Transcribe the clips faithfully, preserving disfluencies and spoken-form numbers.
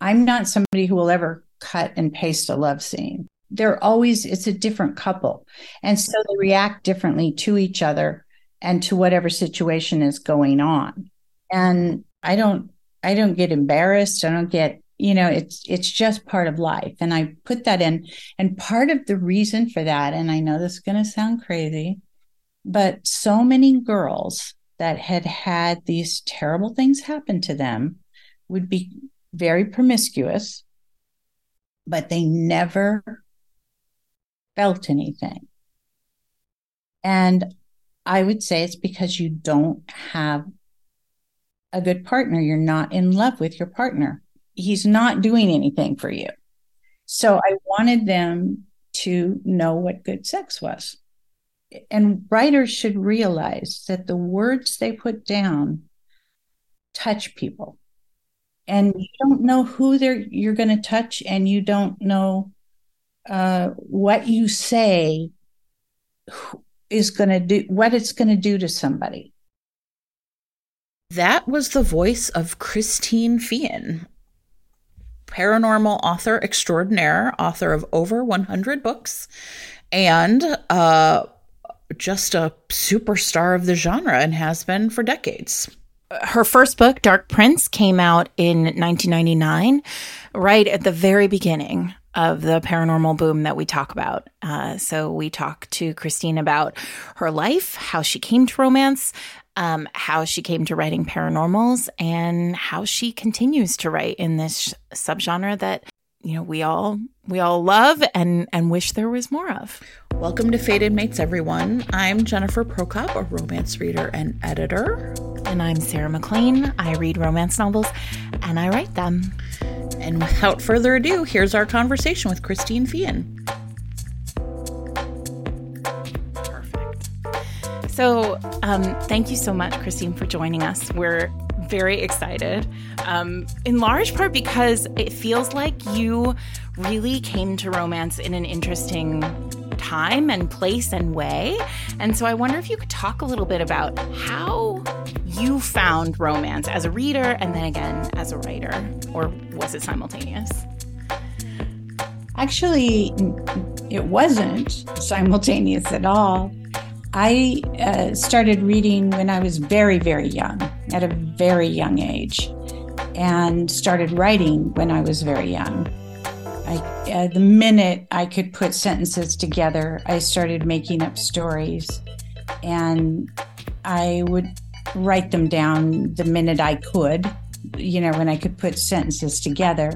I'm not somebody who will ever cut and paste a love scene. They're always, it's a different couple. And so they react differently to each other and to whatever situation is going on. And I don't, I don't get embarrassed. I don't get, you know, it's, it's just part of life. And I put that in. And part of the reason for that, and I know this is going to sound crazy, but so many girls that had had these terrible things happen to them would be very promiscuous, but they never felt anything. And I would say it's because you don't have a good partner. You're not in love with your partner. He's not doing anything for you. So I wanted them to know what good sex was. And writers should realize that the words they put down touch people. And you don't know who they're you're going to touch, and you don't know uh, what you say is going to do, what it's going to do to somebody. That was the voice of Christine Feehan, paranormal author extraordinaire, author of over one hundred books, and uh, just a superstar of the genre, and has been for decades. Her first book, Dark Prince, came out in nineteen ninety-nine, right at the very beginning of the paranormal boom that we talk about. Uh, so we talk to Christine about her life, how she came to romance, um, how she came to writing paranormals, and how she continues to write in this subgenre that, you know, we all we all love and and wish there was more of. Welcome to Fated Mates, everyone. I'm Jennifer Prokop, a romance reader and editor. And I'm Sarah McLean. I read romance novels and I write them. And without further ado, here's our conversation with Christine Feehan. Perfect. So um, thank you so much, Christine, for joining us. We're very excited, um, in large part because it feels like you really came to romance in an interesting time and place and way. And so I wonder if you could talk a little bit about how you found romance as a reader and then again as a writer, or was it simultaneous? Actually, it wasn't simultaneous at all. I uh, started reading when I was very, very young, at a very young age, and started writing when I was very young. I, uh, the minute I could put sentences together, I started making up stories, and I would write them down the minute I could, you know, when I could put sentences together.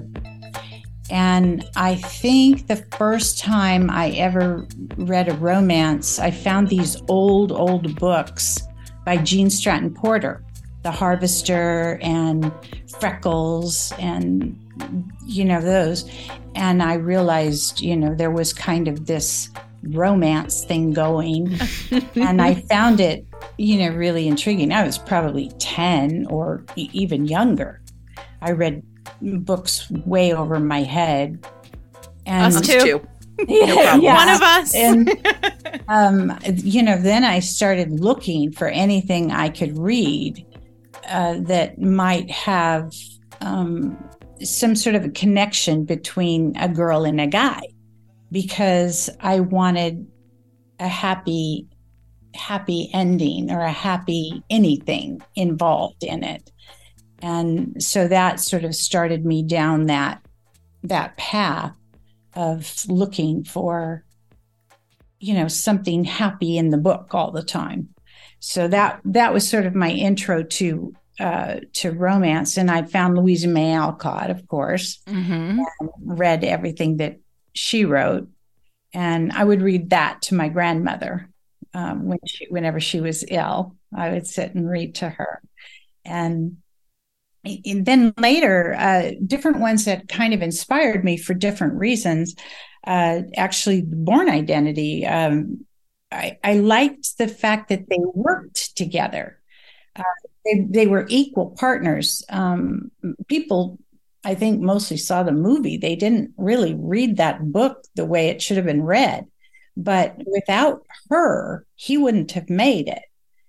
And I think the first time I ever read a romance, I found these old, old books by Gene Stratton Porter, The Harvester and Freckles and, you know, those. And I realized, you know, there was kind of this romance thing going. And I found it, you know, really intriguing. I was probably ten or e- even younger. I read books way over my head. And us too. Yeah, no problem. Yeah. One of us. And, um, you know, then I started looking for anything I could read uh, that might have um, some sort of a connection between a girl and a guy, because I wanted a happy, happy ending or a happy anything involved in it. And so that sort of started me down that that path of looking for, you know, something happy in the book all the time. So that that was sort of my intro to uh, to romance. And I found Louisa May Alcott, of course, mm-hmm. and read everything that she wrote. And I would read that to my grandmother um, when she, whenever she was ill. I would sit and read to her. And And then later, uh, different ones that kind of inspired me for different reasons. Uh, actually, Born Identity. Um, I, I liked the fact that they worked together. Uh, they, they were equal partners. Um, people, I think, mostly saw the movie. They didn't really read that book the way it should have been read. But without her, he wouldn't have made it.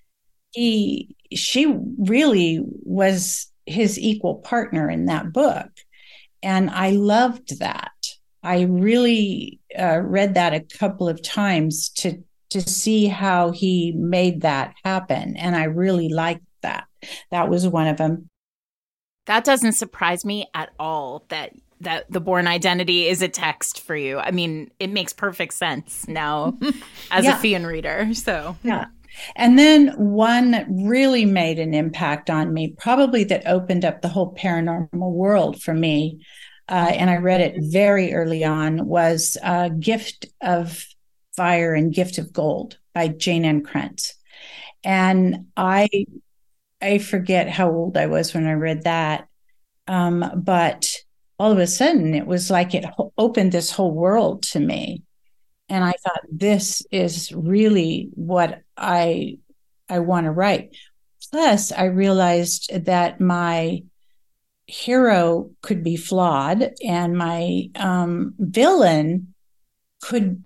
He, she really was his equal partner in that book. And I loved that. I really uh, read that a couple of times to to see how he made that happen. And I really liked that. That was one of them. That doesn't surprise me at all that that the Bourne Identity is a text for you. I mean, it makes perfect sense now as yeah. a Fian reader. So yeah. And then one that really made an impact on me, probably that opened up the whole paranormal world for me, uh, and I read it very early on, was uh, Gift of Fire and Gift of Gold by Jayne Ann Krentz. And I I forget how old I was when I read that, um, but all of a sudden it was like it ho- opened this whole world to me. And I thought, this is really what I I want to write. Plus, I realized that my hero could be flawed and my um, villain could,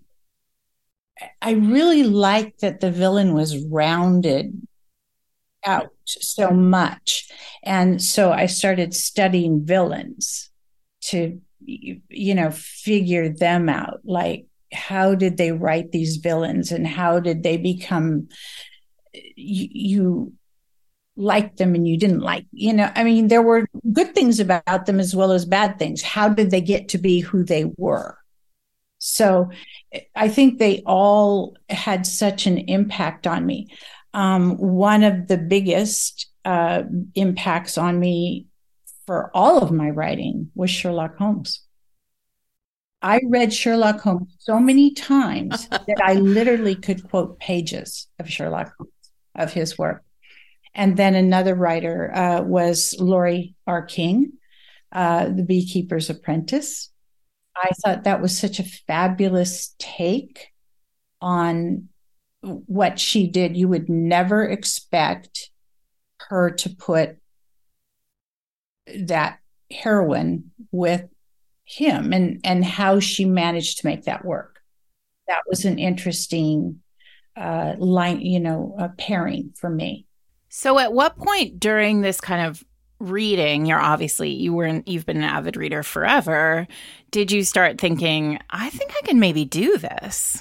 I really liked that the villain was rounded out so much. And so I started studying villains to, you know, figure them out. Like, how did they write these villains and how did they become, you, you liked them and you didn't like, you know, I mean, there were good things about them as well as bad things. How did they get to be who they were? So I think they all had such an impact on me. Um, one of the biggest uh, impacts on me for all of my writing was Sherlock Holmes. I read Sherlock Holmes so many times that I literally could quote pages of Sherlock Holmes, of his work. And then another writer uh, was Laurie R. King, uh, The Beekeeper's Apprentice. I thought that was such a fabulous take on what she did. You would never expect her to put that heroine with him, and and how she managed to make that work. That was an interesting uh line, you know, uh, pairing for me. So at what point during this kind of reading, you're obviously you were you've been an avid reader forever, did you start thinking, I think I can maybe do this?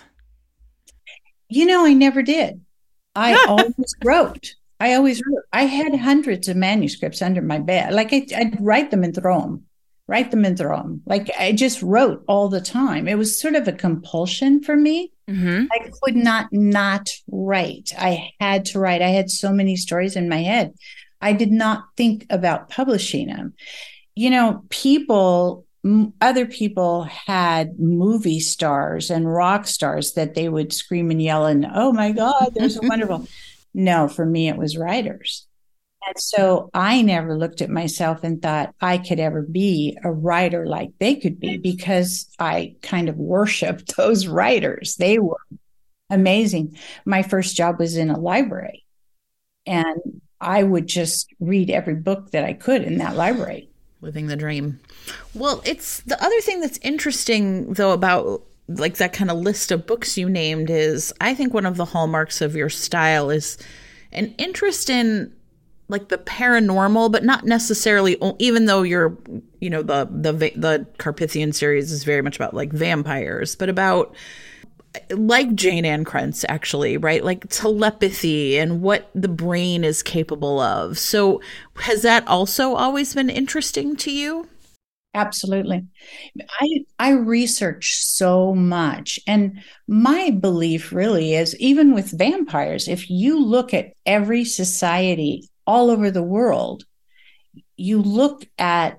You know, I never did. I always wrote. I always wrote. I had hundreds of manuscripts under my bed. Like I, I'd write them and throw them. Write them and throw them. Like I just wrote all the time. It was sort of a compulsion for me. Mm-hmm. I could not not write. I had to write. I had so many stories in my head. I did not think about publishing them. You know, people, other people had movie stars and rock stars that they would scream and yell and, oh my God, they're so wonderful. No, for me, it was writers. And so I never looked at myself and thought I could ever be a writer like they could be, because I kind of worshiped those writers. They were amazing. My first job was in a library, and I would just read every book that I could in that library. Living the dream. Well, it's the other thing that's interesting, though, about like that kind of list of books you named is, I think one of the hallmarks of your style is an interest in like the paranormal, but not necessarily, even though you're, you know, the, the, the Carpathian series is very much about like vampires, but about like Jayne Ann Krentz, actually, right? Like telepathy and what the brain is capable of. So has that also always been interesting to you? Absolutely. I I research so much. And my belief really is, even with vampires, if you look at every society all over the world, you look at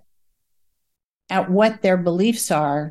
at what their beliefs are,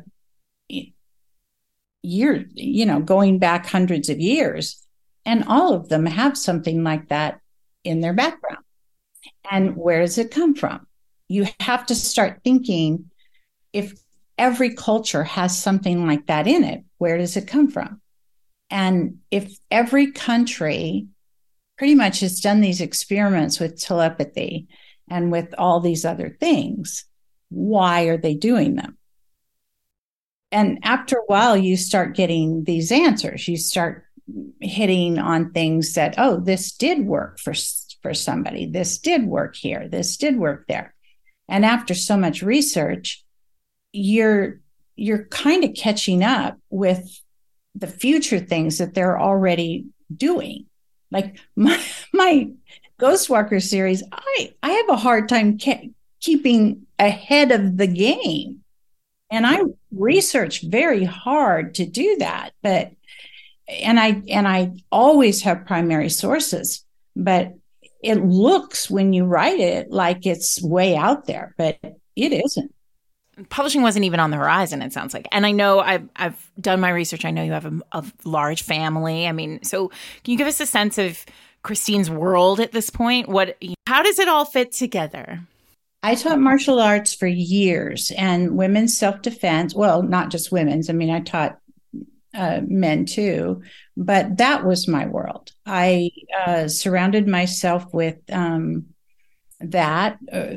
year, you know, going back hundreds of years, and all of them have something like that in their background. And where does it come from? You have to start thinking, if every culture has something like that in it, where does it come from? And if every country pretty much has done these experiments with telepathy and with all these other things, why are they doing them? And after a while, you start getting these answers. You start hitting on things that, oh, this did work for, for somebody. This did work here. This did work there. And after so much research, you're you're kind of catching up with the future things that they're already doing. Like my my Ghostwalker series, I I have a hard time ke- keeping ahead of the game, and I research very hard to do that. But and I and I always have primary sources, but it looks when you write it like it's way out there, but it isn't. Publishing wasn't even on the horizon, it sounds like. And I know I've I've done my research. I know you have a, a large family. I mean, so can you give us a sense of Christine's world at this point? What, how does it all fit together? I taught martial arts for years and women's self-defense. Well, not just women's. I mean, I taught uh, men too, but that was my world. I uh, surrounded myself with um, that uh,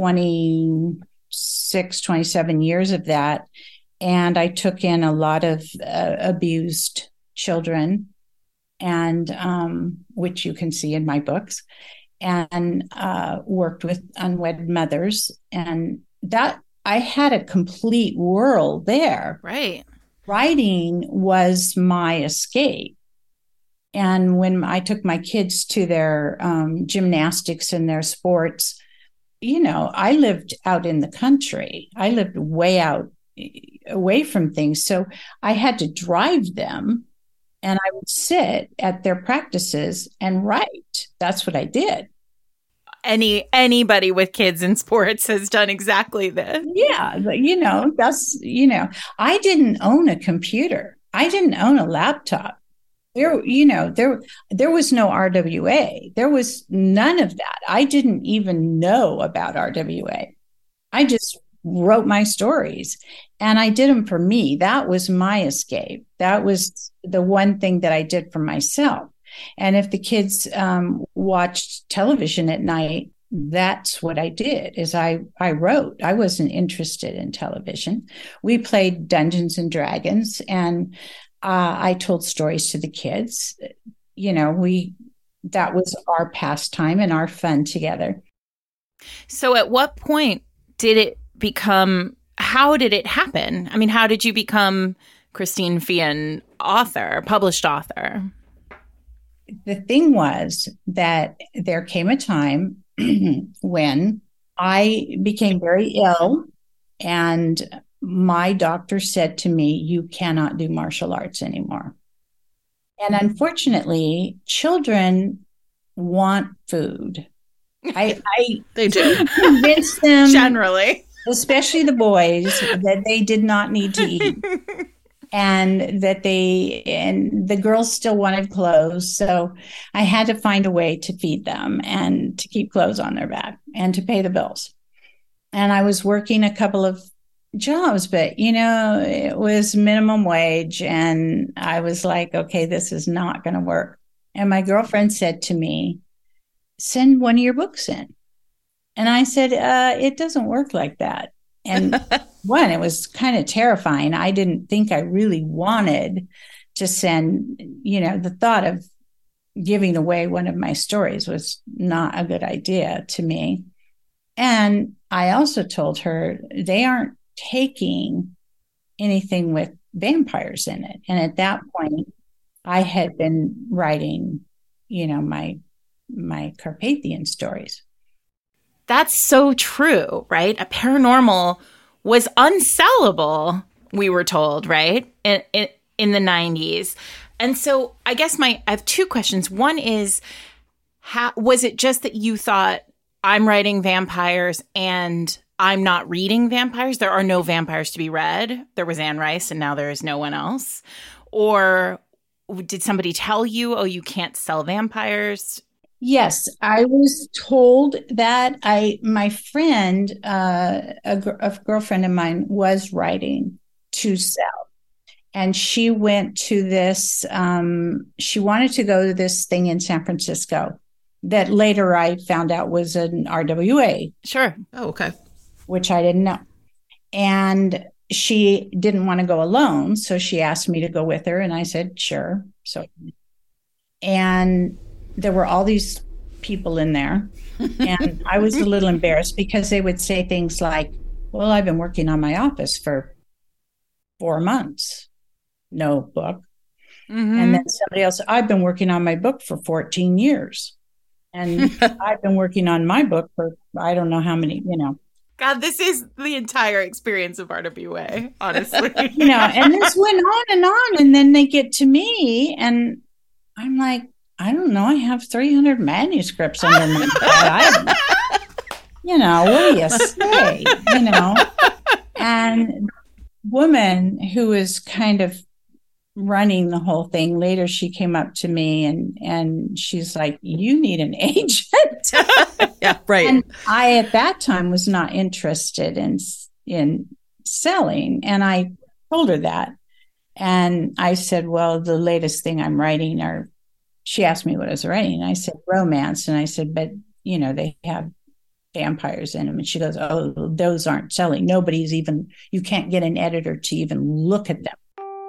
twenty-six, twenty-seven years of that. And I took in a lot of uh, abused children, and um, which you can see in my books, and uh, worked with unwed mothers. And that I had a complete world there. Right. Writing was my escape. And when I took my kids to their um, gymnastics and their sports, you know, I lived out in the country. I lived way out, away from things. So I had to drive them, and I would sit at their practices and write. That's what I did. Any anybody with kids in sports has done exactly this. Yeah, but, you know, that's, you know, I didn't own a computer. I didn't own a laptop. There, you know, there there was no R W A. There was none of that. I didn't even know about R W A. I just wrote my stories, and I did them for me. That was my escape. That was the one thing that I did for myself. And if the kids um, watched television at night, that's what I did, is I, I wrote. I wasn't interested in television. We played Dungeons and Dragons, and uh, I told stories to the kids. You know, we that was our pastime and our fun together. So at what point did it become, how did it happen? I mean, how did you become Christine Feehan, author, published author? The thing was that there came a time when I became very ill, and my doctor said to me, "You cannot do martial arts anymore." And unfortunately, children want food. I, I they do convinced them, generally, especially the boys, that they did not need to eat. And that they, and the girls still wanted clothes. So I had to find a way to feed them and to keep clothes on their back and to pay the bills. And I was working a couple of jobs, but, you know, it was minimum wage. And I was like, okay, this is not going to work. And my girlfriend said to me, "Send one of your books in." And I said, uh, it doesn't work like that. And one, it was kind of terrifying. I didn't think I really wanted to send, you know, the thought of giving away one of my stories was not a good idea to me. And I also told her they aren't taking anything with vampires in it. And at that point, I had been writing, you know, my my Carpathian stories. That's so true, right? A paranormal was unsellable, we were told, right? In, in, in the nineties. And so I guess my, I have two questions. One is, how, was it just that you thought, I'm writing vampires and I'm not reading vampires? There are no vampires to be read. There was Anne Rice and now there is no one else. Or did somebody tell you, oh, you can't sell vampires? Yes, I was told that. I, my friend, uh, a, gr- a girlfriend of mine, was writing to sell, and she went to this. Um, she wanted to go to this thing in San Francisco that later I found out was an R W A. Sure. Oh, okay. Which I didn't know, and she didn't want to go alone, so she asked me to go with her, and I said sure. So, and there were all these people in there, and I was a little embarrassed because they would say things like, well, I've been working on my office for four months. No book. Mm-hmm. And then somebody else, I've been working on my book for fourteen years. And I've been working on my book for, I don't know how many, you know. God, this is the entire experience of R W A, honestly. You know, and this went on and on. And then they get to me and I'm like, I don't know. I have three hundred manuscripts under my bed. I, you know, what do you say? You know, and woman who was kind of running the whole thing, later she came up to me and and she's like, you need an agent. Yeah, right. And I at that time was not interested in in selling, and I told her that. And I said, well, the latest thing I'm writing are, she asked me what I was writing. I said romance, and I said, but you know, they have vampires in them. And she goes, oh, those aren't selling. Nobody's even, you can't get an editor to even look at them.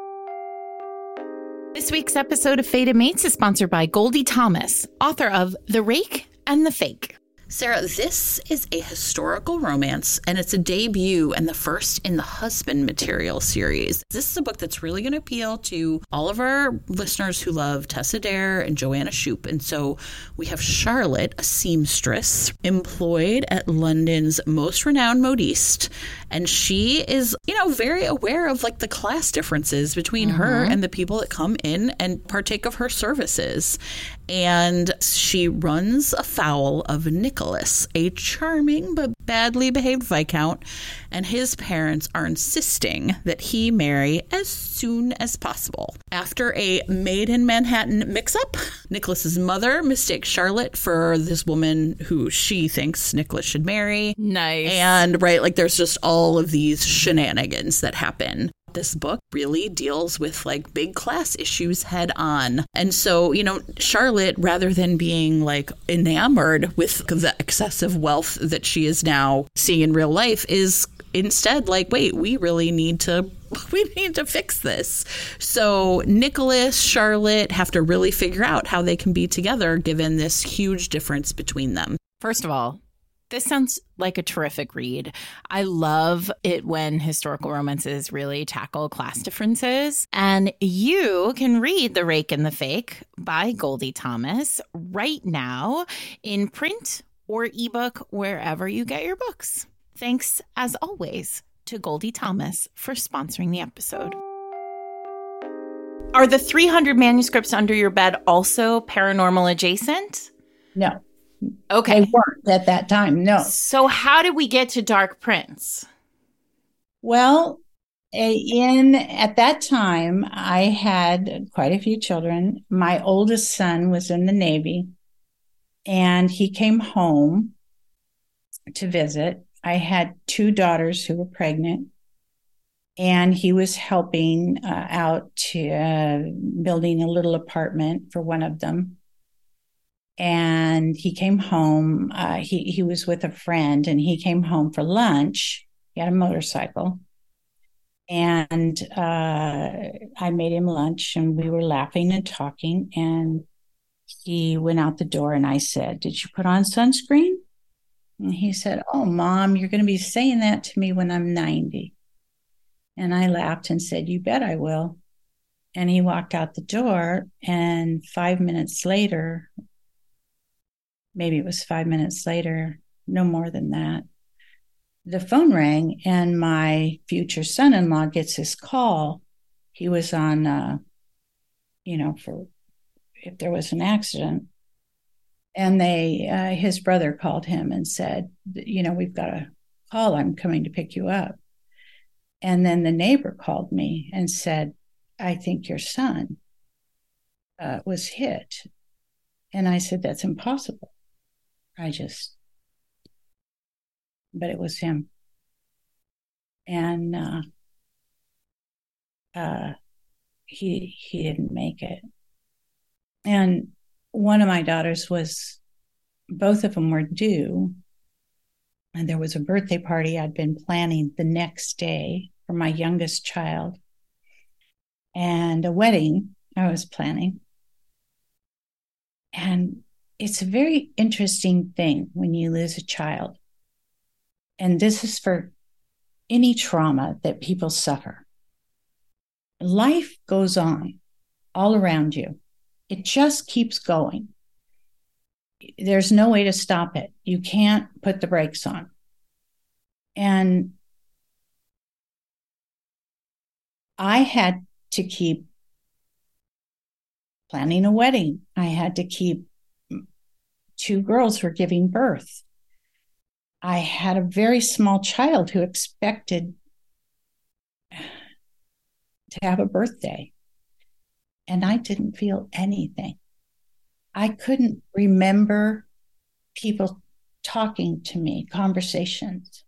This week's episode of Fated Mates is sponsored by Goldie Thomas, author of The Rake and the Fake. Sarah, this is a historical romance, and it's a debut and the first in the Husband Material series. This is a book that's really going to appeal to all of our listeners who love Tessa Dare and Joanna Shupe. And so we have Charlotte, a seamstress, employed at London's most renowned modiste. And she is, you know, very aware of like the class differences between mm-hmm. her and the people that come in and partake of her services. And she runs afoul of Nicholas, a charming but badly behaved Viscount, and his parents are insisting that he marry as soon as possible. After a Made in Manhattan mix-up, Nicholas's mother mistakes Charlotte for this woman who she thinks Nicholas should marry. Nice. And, right, like there's just all of these shenanigans that happen. This book really deals with like big class issues head on. And so, you know, Charlotte, rather than being like enamored with the excessive wealth that she is now seeing in real life, is instead like, wait, we really need to we need to fix this. So Nicholas, Charlotte have to really figure out how they can be together given this huge difference between them. First of all, this sounds like a terrific read. I love it when historical romances really tackle class differences. And you can read The Rake and the Fake by Goldie Thomas right now in print or ebook, wherever you get your books. Thanks, as always, to Goldie Thomas for sponsoring the episode. Are the three hundred manuscripts under your bed also paranormal adjacent? No. Okay. They weren't at that time, no. So how did we get to Dark Prince? Well, in at that time, I had quite a few children. My oldest son was in the Navy, and he came home to visit. I had two daughters who were pregnant, and he was helping uh, out to uh, building a little apartment for one of them. And he came home, uh, he, he was with a friend, and he came home for lunch. He had a motorcycle. And uh, I made him lunch, and we were laughing and talking. And he went out the door, and I said, did you put on sunscreen? And he said, oh, Mom, you're going to be saying that to me when I'm ninety. And I laughed and said, you bet I will. And he walked out the door, and five minutes later, maybe it was five minutes later, no more than that, the phone rang, and my future son-in-law gets his call. He was on, uh, you know, for if there was an accident. And they, uh, his brother called him and said, you know, we've got a call. I'm coming to pick you up. And then the neighbor called me and said, I think your son uh, was hit. And I said, that's impossible. I just, but it was him. And uh, uh, he he didn't make it. And one of my daughters was, both of them were due. And there was a birthday party I'd been planning the next day for my youngest child, and a wedding I was planning. And it's a very interesting thing when you lose a child. And this is for any trauma that people suffer. Life goes on all around you. It just keeps going. There's no way to stop it. You can't put the brakes on. And I had to keep planning a wedding. I had to keep, two girls were giving birth. I had a very small child who expected to have a birthday, and I didn't feel anything. I couldn't remember people talking to me, conversations.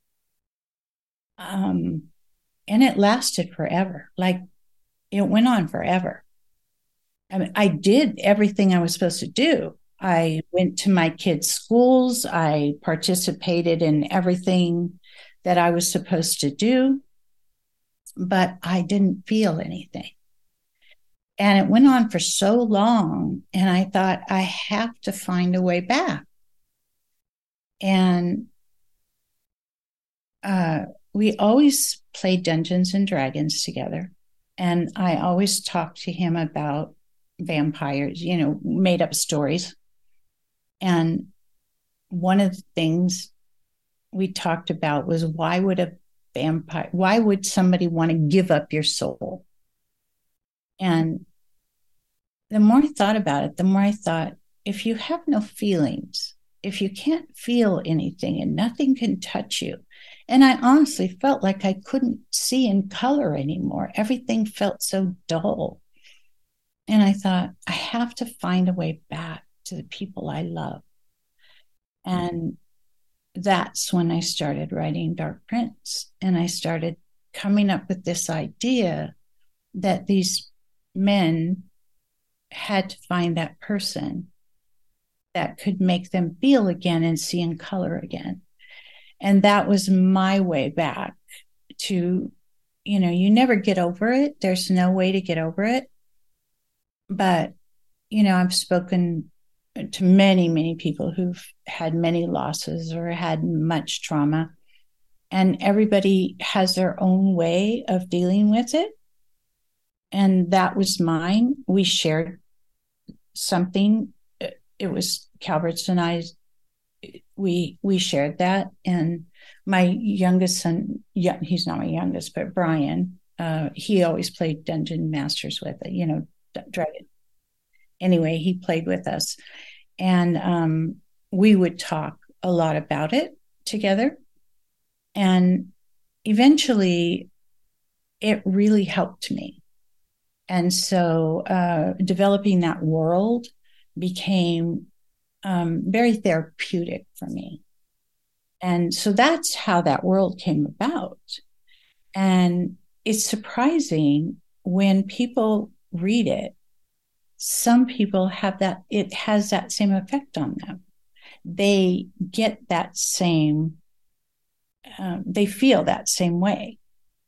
Um, and it lasted forever. Like, it went on forever. I mean, I did everything I was supposed to do. I went to my kids' schools. I participated in everything that I was supposed to do, but I didn't feel anything. And it went on for so long, and I thought, I have to find a way back. And uh, we always played Dungeons and Dragons together. And I always talked to him about vampires, you know, made up stories. And one of the things we talked about was, why would a vampire, why would somebody want to give up your soul? And the more I thought about it, the more I thought, if you have no feelings, if you can't feel anything and nothing can touch you, and I honestly felt like I couldn't see in color anymore. Everything felt so dull. And I thought, I have to find a way back to the people I love. And that's when I started writing Dark Prince. And I started coming up with this idea that these men had to find that person that could make them feel again and see in color again. And that was my way back to, you know, you never get over it. There's no way to get over it. But, you know, I've spoken to many, many people who've had many losses or had much trauma, and everybody has their own way of dealing with it. And that was mine. We shared something. It was Calvert's and I, we we shared that. And my youngest son, yeah, he's not my youngest, but Brian, uh, he always played Dungeon Masters with it, you know, Dragon. Anyway, he played with us. And um, we would talk a lot about it together. And eventually, it really helped me. And so uh, developing that world became um, very therapeutic for me. And so that's how that world came about. And it's surprising when people read it, some people have that, it has that same effect on them. They get that same, um, they feel that same way,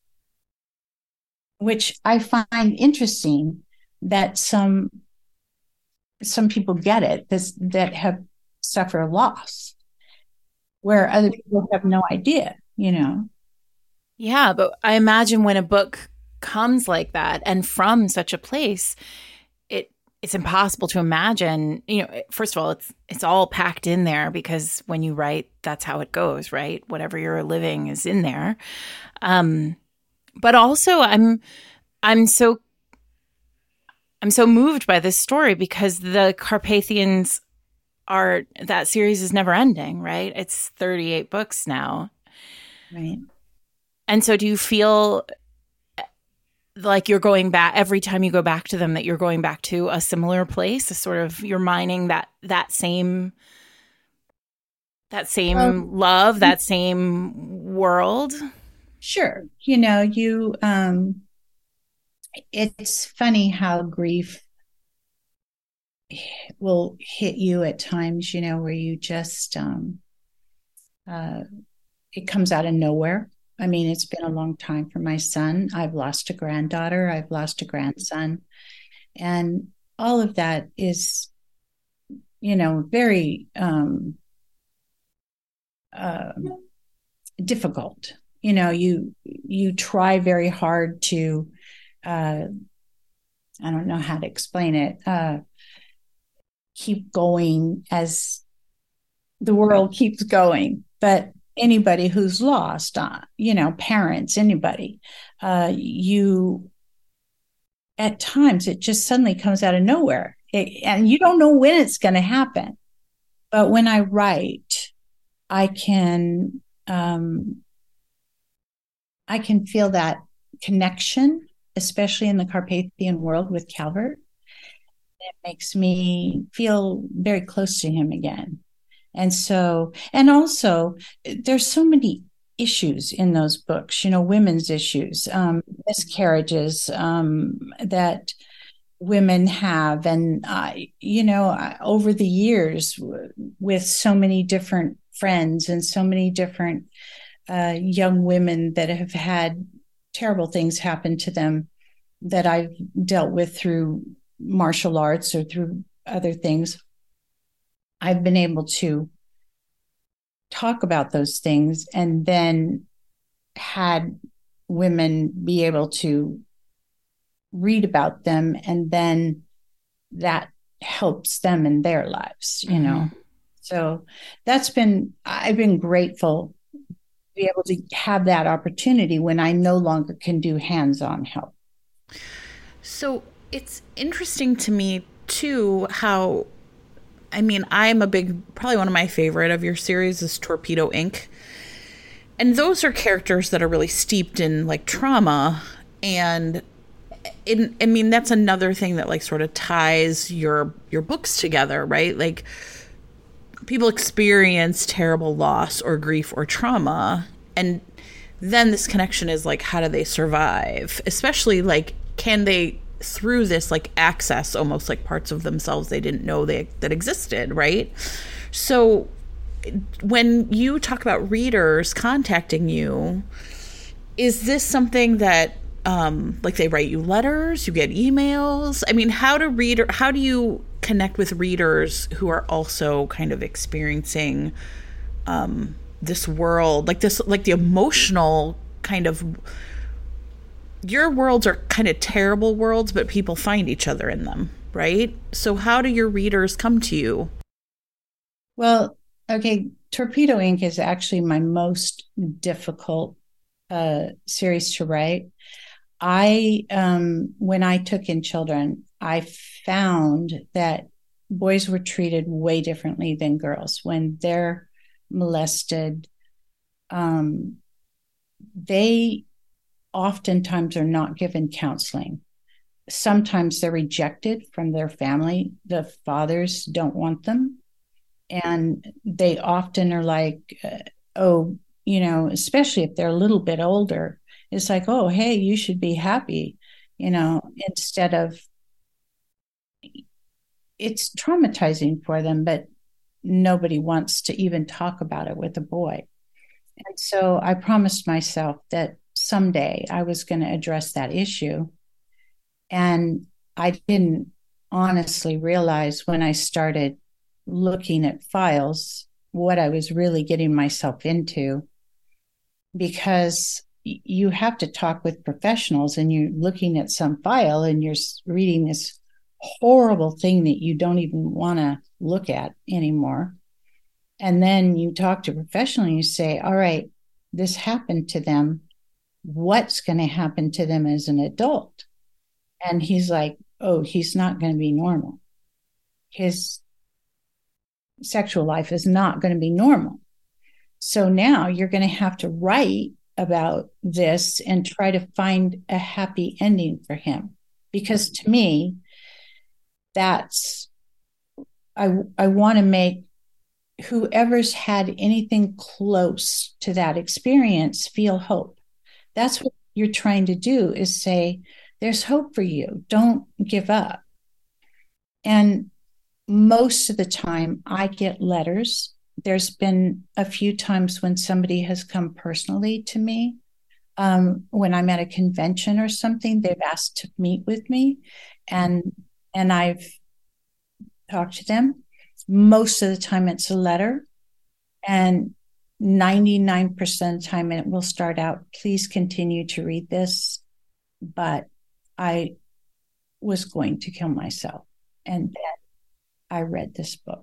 which I find interesting that some some people get it, this, that have suffered loss, where other people have no idea, you know? Yeah, but I imagine when a book comes like that and from such a place, it it's impossible to imagine, you know, first of all, it's it's all packed in there, because when you write, that's how it goes, right? Whatever you're living is in there. Um, but also I'm I'm so I'm so moved by this story, because the Carpathians are, that series is never ending, right? It's thirty-eight books now. Right. And so do you feel like you're going back, every time you go back to them, that you're going back to a similar place, a sort of, you're mining that, that same, that same um, love, that same world? Sure. You know, you, um, it's funny how grief will hit you at times, you know, where you just, um, uh, it comes out of nowhere. I mean, it's been a long time for my son. I've lost a granddaughter. I've lost a grandson. And all of that is, you know, very um, uh, difficult. you know, you you try very hard to, uh, I don't know how to explain it, uh, keep going as the world keeps going. But anybody who's lost, uh, you know, parents, anybody, uh, you, at times, it just suddenly comes out of nowhere. It, and you don't know when it's going to happen. But when I write, I can, um, I can feel that connection, especially in the Carpathian world with Calvert. It makes me feel very close to him again. And so, and also, there's so many issues in those books, you know, women's issues, um, miscarriages um, that women have. And, uh, you know, over the years, w- with so many different friends and so many different uh, young women that have had terrible things happen to them that I've dealt with through martial arts or through other things, I've been able to talk about those things and then had women be able to read about them, and then that helps them in their lives, you mm-hmm. know. So that's been, I've been grateful to be able to have that opportunity when I no longer can do hands-on help. So it's interesting to me too how, I mean, I'm a big, probably one of my favorite of your series is Torpedo Incorporated. And those are characters that are really steeped in like trauma. And in, I mean, that's another thing that like sort of ties your, your books together, right? Like people experience terrible loss or grief or trauma. And then this connection is like, how do they survive? Especially like, can they through this like access almost like parts of themselves they didn't know they that existed, right? So when you talk about readers contacting you, is this something that um like they write you letters, you get emails? I mean, how do reader how do you connect with readers who are also kind of experiencing um this world, like this, like the emotional kind of, your worlds are kind of terrible worlds, but people find each other in them, right? So how do your readers come to you? Well, okay, Torpedo Incorporated is actually my most difficult uh, series to write. I, um, when I took in children, I found that boys were treated way differently than girls. When they're molested, um, they oftentimes are not given counseling. Sometimes they're rejected from their family. The fathers don't want them. And they often are like, uh, oh, you know, especially if they're a little bit older, it's like, oh, hey, you should be happy, you know, instead of, it's traumatizing for them, but nobody wants to even talk about it with a boy. And so I promised myself that someday I was going to address that issue. And I didn't honestly realize when I started looking at files what I was really getting myself into, because you have to talk with professionals and you're looking at some file and you're reading this horrible thing that you don't even want to look at anymore. And then you talk to a professional and you say, all right, this happened to them. What's going to happen to them as an adult? And he's like, oh, he's not going to be normal. His sexual life is not going to be normal. So now you're going to have to write about this and try to find a happy ending for him. Because to me, that's, I, I want to make whoever's had anything close to that experience feel hope. That's what you're trying to do, is say, there's hope for you. Don't give up. And most of the time I get letters. There's been a few times when somebody has come personally to me. Um, when I'm at a convention or something, they've asked to meet with me, and and I've talked to them. Most of the time it's a letter. And ninety-nine percent of the time it will start out, please continue to read this, but I was going to kill myself. And then I read this book.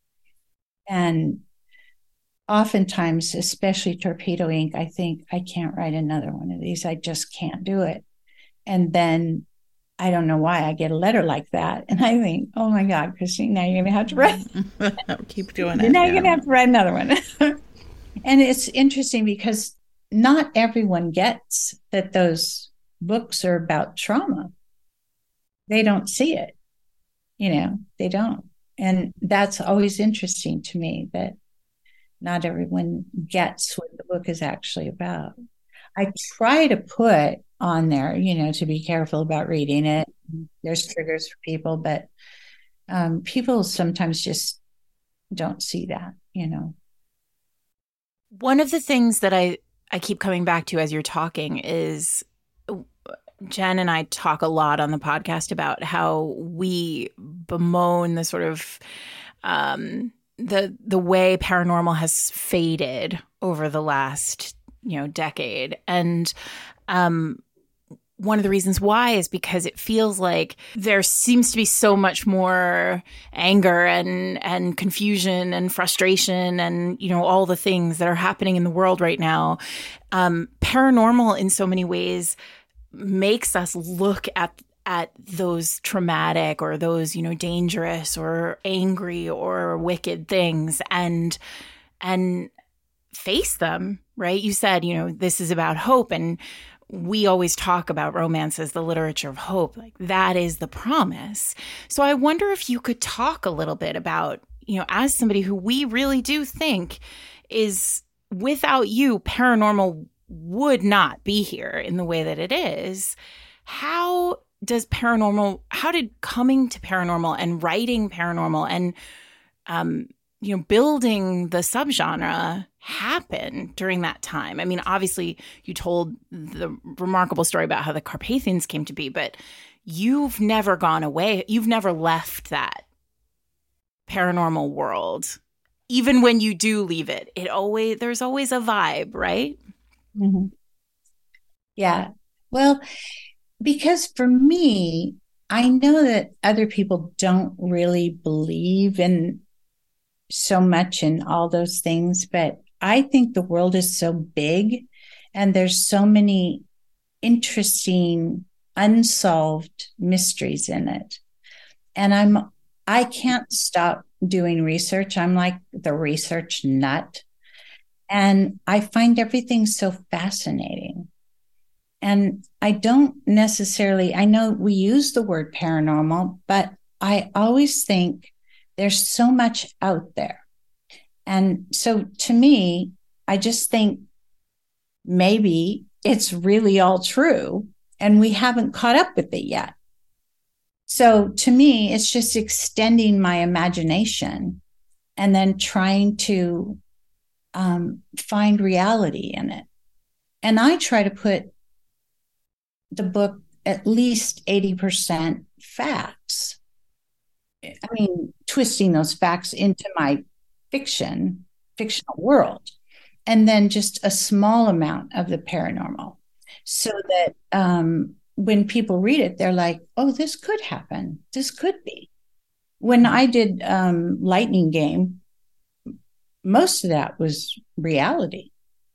And oftentimes, especially Torpedo Ink, I think I can't write another one of these. I just can't do it. And then I don't know why I get a letter like that. And I think, oh my God, Christine, now you're going to have to write. Keep doing it. Now yeah. you're going to have to write another one. And it's interesting because not everyone gets that those books are about trauma. They don't see it. You know, they don't. And that's always interesting to me, that not everyone gets what the book is actually about. I try to put on there, you know, to be careful about reading it. There's triggers for people, but um, people sometimes just don't see that, you know. One of the things that I, I keep coming back to as you're talking is Jen and I talk a lot on the podcast about how we bemoan the sort of um, the the way paranormal has faded over the last, you know, decade. And um, one of the reasons why is because it feels like there seems to be so much more anger and and confusion and frustration and, you know, all the things that are happening in the world right now. Um, paranormal in so many ways makes us look at at those traumatic or those, you know, dangerous or angry or wicked things and and face them, right? You said, you know, this is about hope, and we always talk about romance as the literature of hope. Like, that is the promise. So I wonder if you could talk a little bit about, you know, as somebody who we really do think is, without you, paranormal would not be here in the way that it is. How does paranormal, how did coming to paranormal and writing paranormal and, um, you know, building the subgenre happen during that time? I mean, obviously you told the remarkable story about how the Carpathians came to be, but you've never gone away. You've never left that paranormal world. Even when you do leave it, it always, there's always a vibe, right? Mm-hmm. Yeah. Well, because for me, I know that other people don't really believe in so much in all those things, but I think the world is so big and there's so many interesting, unsolved mysteries in it. And I'm, I can't stop doing research. I'm like the research nut. And I find everything so fascinating. And I don't necessarily, I know we use the word paranormal, but I always think there's so much out there. And so to me, I just think maybe it's really all true and we haven't caught up with it yet. So to me, it's just extending my imagination and then trying to Um, find reality in it. And I try to put the book at least eighty percent facts. I mean, twisting those facts into my fiction, fictional world, and then just a small amount of the paranormal so that um, when people read it, they're like, oh, this could happen. This could be. When I did um, Lightning Game, most of that was reality.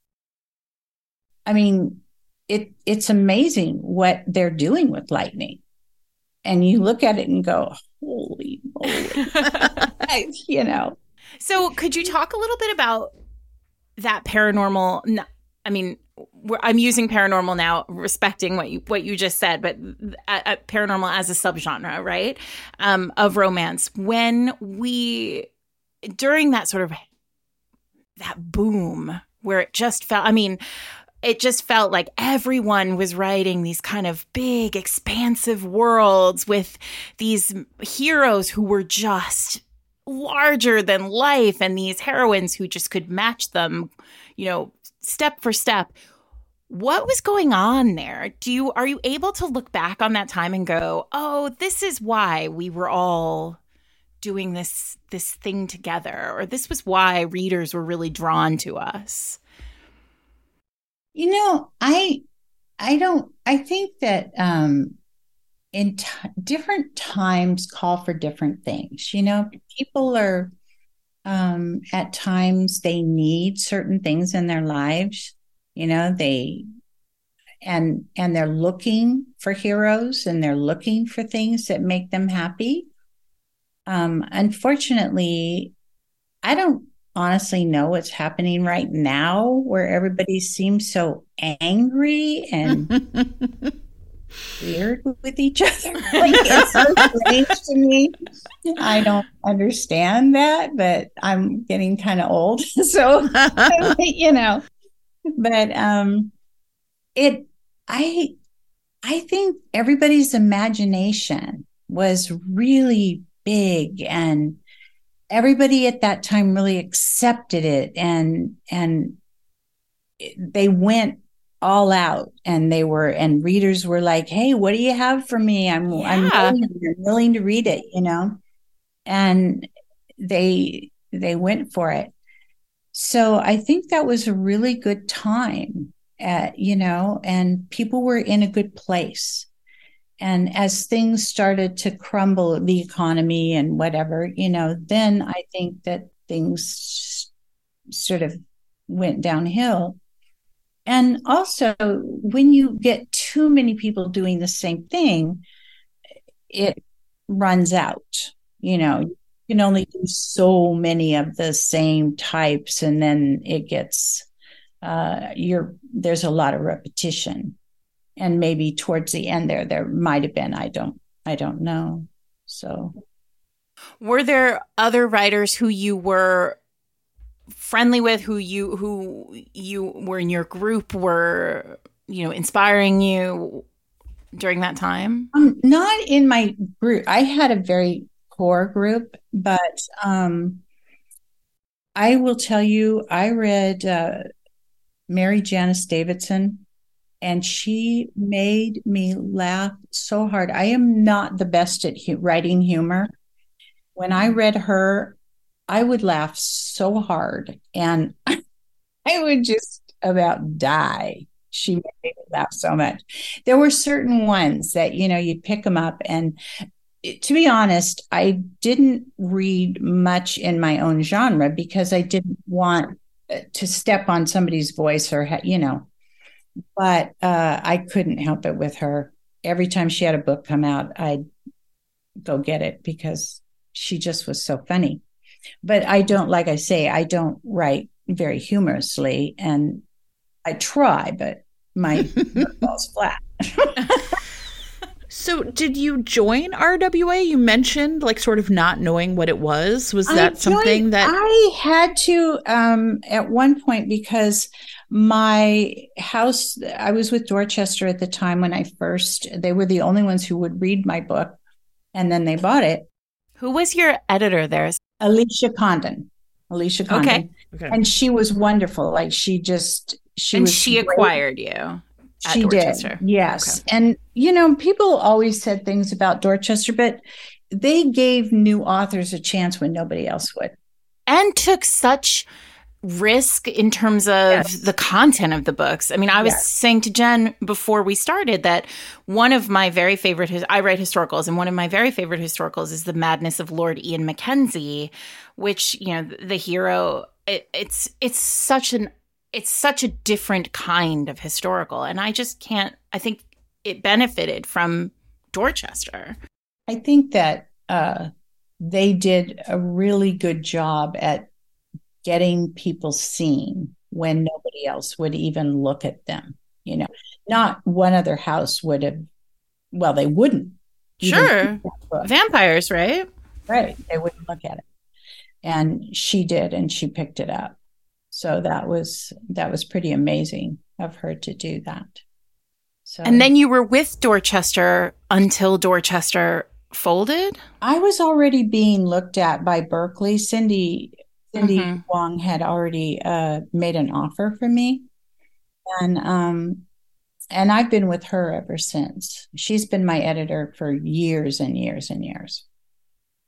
I mean, it it's amazing what they're doing with lightning. And you look at it and go, holy moly, you know. So could you talk a little bit about that paranormal? I mean, we're, I'm using paranormal now, respecting what you what you just said, but uh, uh, paranormal as a subgenre, right, um, of romance. When we, during that sort of that boom where it just felt, I mean, it just felt like everyone was writing these kind of big, expansive worlds with these heroes who were just larger than life and these heroines who just could match them, you know, step for step. What was going on there? Do you, are you able to look back on that time and go, oh, this is why we were all doing this this thing together, or this was why readers were really drawn to us? You know, I I don't I think that um in t- different times call for different things. You know, people are um at times they need certain things in their lives. You know, they and and they're looking for heroes, and they're looking for things that make them happy. Um, unfortunately, I don't honestly know what's happening right now, where everybody seems so angry and weird with each other. Like, it's so strange to me. I don't understand that, but I'm getting kind of old, so you know. But um, it, I, I think everybody's imagination was really big, and everybody at that time really accepted it, and and they went all out, and they were and readers were like, hey, what do you have for me? I'm yeah. I'm willing, I'm willing to read it, you know. And they they went for it. So I think that was a really good time, at, you know, and people were in a good place. And as things started to crumble, the economy and whatever, you know, then I think that things sort of went downhill. And also, when you get too many people doing the same thing, it runs out. You know, you can only do so many of the same types, and then it gets, uh, you're, there's a lot of repetition. And maybe towards the end there, there might have been, I don't, I don't know. So. Were there other writers who you were friendly with, who you, who you were in your group, were, you know, inspiring you during that time? Um, not in my group. I had a very core group, but um, I will tell you, I read uh, Mary Janice Davidson, and she made me laugh so hard. I am not the best at hu- writing humor. When I read her, I would laugh so hard, and I would just about die. She made me laugh so much. There were certain ones that, you know, you'd pick them up, and it, to be honest, I didn't read much in my own genre because I didn't want to step on somebody's voice, or, you know, but uh, I couldn't help it with her. Every time she had a book come out, I'd go get it because she just was so funny. But I don't, like I say, I don't write very humorously, and I try, but my falls flat. So did you join R W A? You mentioned like sort of not knowing what it was. Was that I joined, something that I had to um, at one point, because my house, I was with Dorchester at the time when I first, they were the only ones who would read my book, and then they bought it. Who was your editor there? Alicia Condon. Alicia Condon. Okay. okay. And she was wonderful. Like she just, she and was she great. acquired you. She did. Yes. Okay. And, you know, people always said things about Dorchester, but they gave new authors a chance when nobody else would. And took such risk in terms of yes. the content of the books. I mean, I was yes. saying to Jen before we started that one of my very favorite, I write historicals, and one of my very favorite historicals is The Madness of Lord Ian Mackenzie, which, you know, the hero, it, it's it's such an it's such a different kind of historical. And I just can't, I think it benefited from Dorchester. I think that uh, they did a really good job at getting people seen when nobody else would even look at them. You know, not one other house would have, well, they wouldn't. Sure. Vampires, right? Right. They wouldn't look at it. And she did, and she picked it up. So that was that was pretty amazing of her to do that. So, and then you were with Dorchester until Dorchester folded? I was already being looked at by Berkley. Cindy Cindy mm-hmm. Wong had already uh, made an offer for me, and um, and I've been with her ever since. She's been my editor for years and years and years.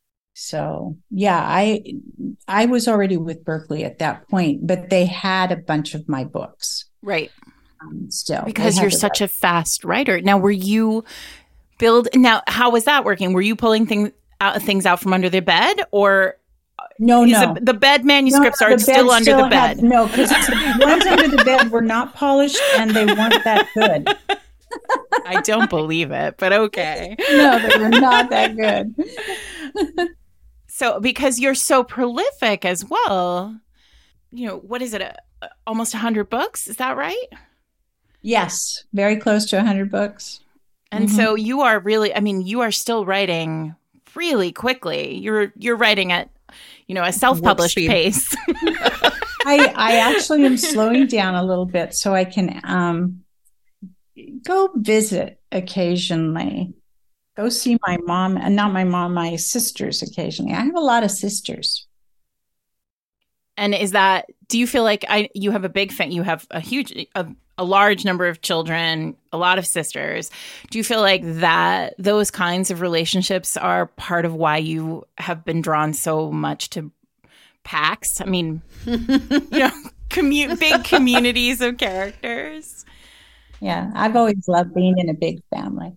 So yeah, I I was already with Berkley at that point, but they had a bunch of my books. Right. Um, still. Because you're such a fast writer. Now, were you build now how was that working? Were you pulling things out things out from under the bed, or no, no. The, the bed manuscripts no, are still under still the bed? Had, no, because the ones under the bed were not polished and they weren't that good. I don't believe it, but okay. No, they were not that good. So, because you're so prolific as well, you know, what is it? A, a, almost one hundred books? Is that right? Yes, very close to one hundred books. And mm-hmm. so you are really, I mean, you are still writing really quickly. You're you're writing at, you know, a self-published pace. I I actually am slowing down a little bit so I can um go visit occasionally. Go see my mom, and not my mom, my sisters occasionally. I have a lot of sisters. And is that, do you feel like I you have a big fan, you have a huge, a, a large number of children, a lot of sisters. Do you feel like that those kinds of relationships are part of why you have been drawn so much to packs? I mean, you know, commu- big communities of characters. Yeah, I've always loved being in a big family.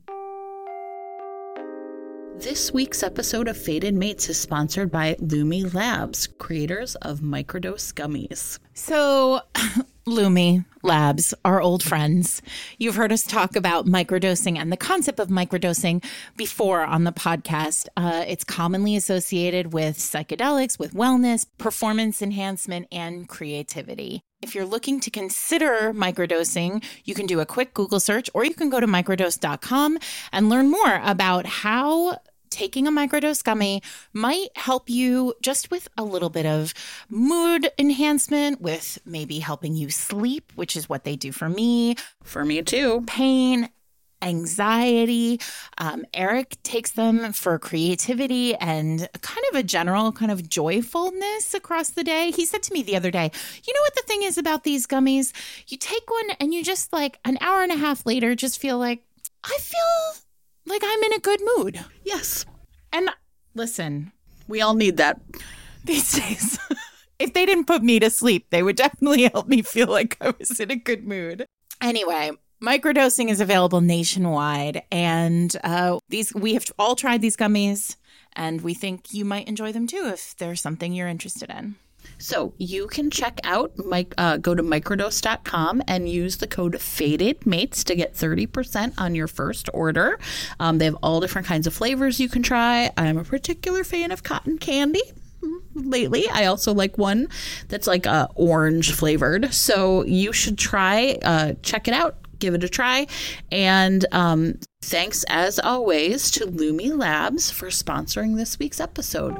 This week's episode of Fated Mates is sponsored by Lumi Labs, creators of Microdose Gummies. So, Lumi Labs, our old friends. You've heard us talk about microdosing and the concept of microdosing before on the podcast. Uh, it's commonly associated with psychedelics, with wellness, performance enhancement, and creativity. If you're looking to consider microdosing, you can do a quick Google search, or you can go to microdose dot com and learn more about how taking a microdose gummy might help you just with a little bit of mood enhancement, with maybe helping you sleep, which is what they do for me. For me too. Pain, anxiety. Um, Eric takes them for creativity and kind of a general kind of joyfulness across the day. He said to me the other day, you know what the thing is about these gummies? You take one and you just like an hour and a half later just feel like, I feel like I'm in a good mood. Yes. And listen, we all need that these days. If they didn't put me to sleep, they would definitely help me feel like I was in a good mood. Anyway, microdosing is available nationwide, and uh, these we have all tried these gummies, and we think you might enjoy them too if there's something you're interested in. So you can check out, uh, go to microdose dot com and use the code FATEDMATES to get thirty percent on your first order. Um, they have all different kinds of flavors you can try. I'm a particular fan of cotton candy. Lately, I also like one that's like uh, orange flavored. So you should try, uh, check it out, give it a try. And um, thanks, as always, to Lumi Labs for sponsoring this week's episode.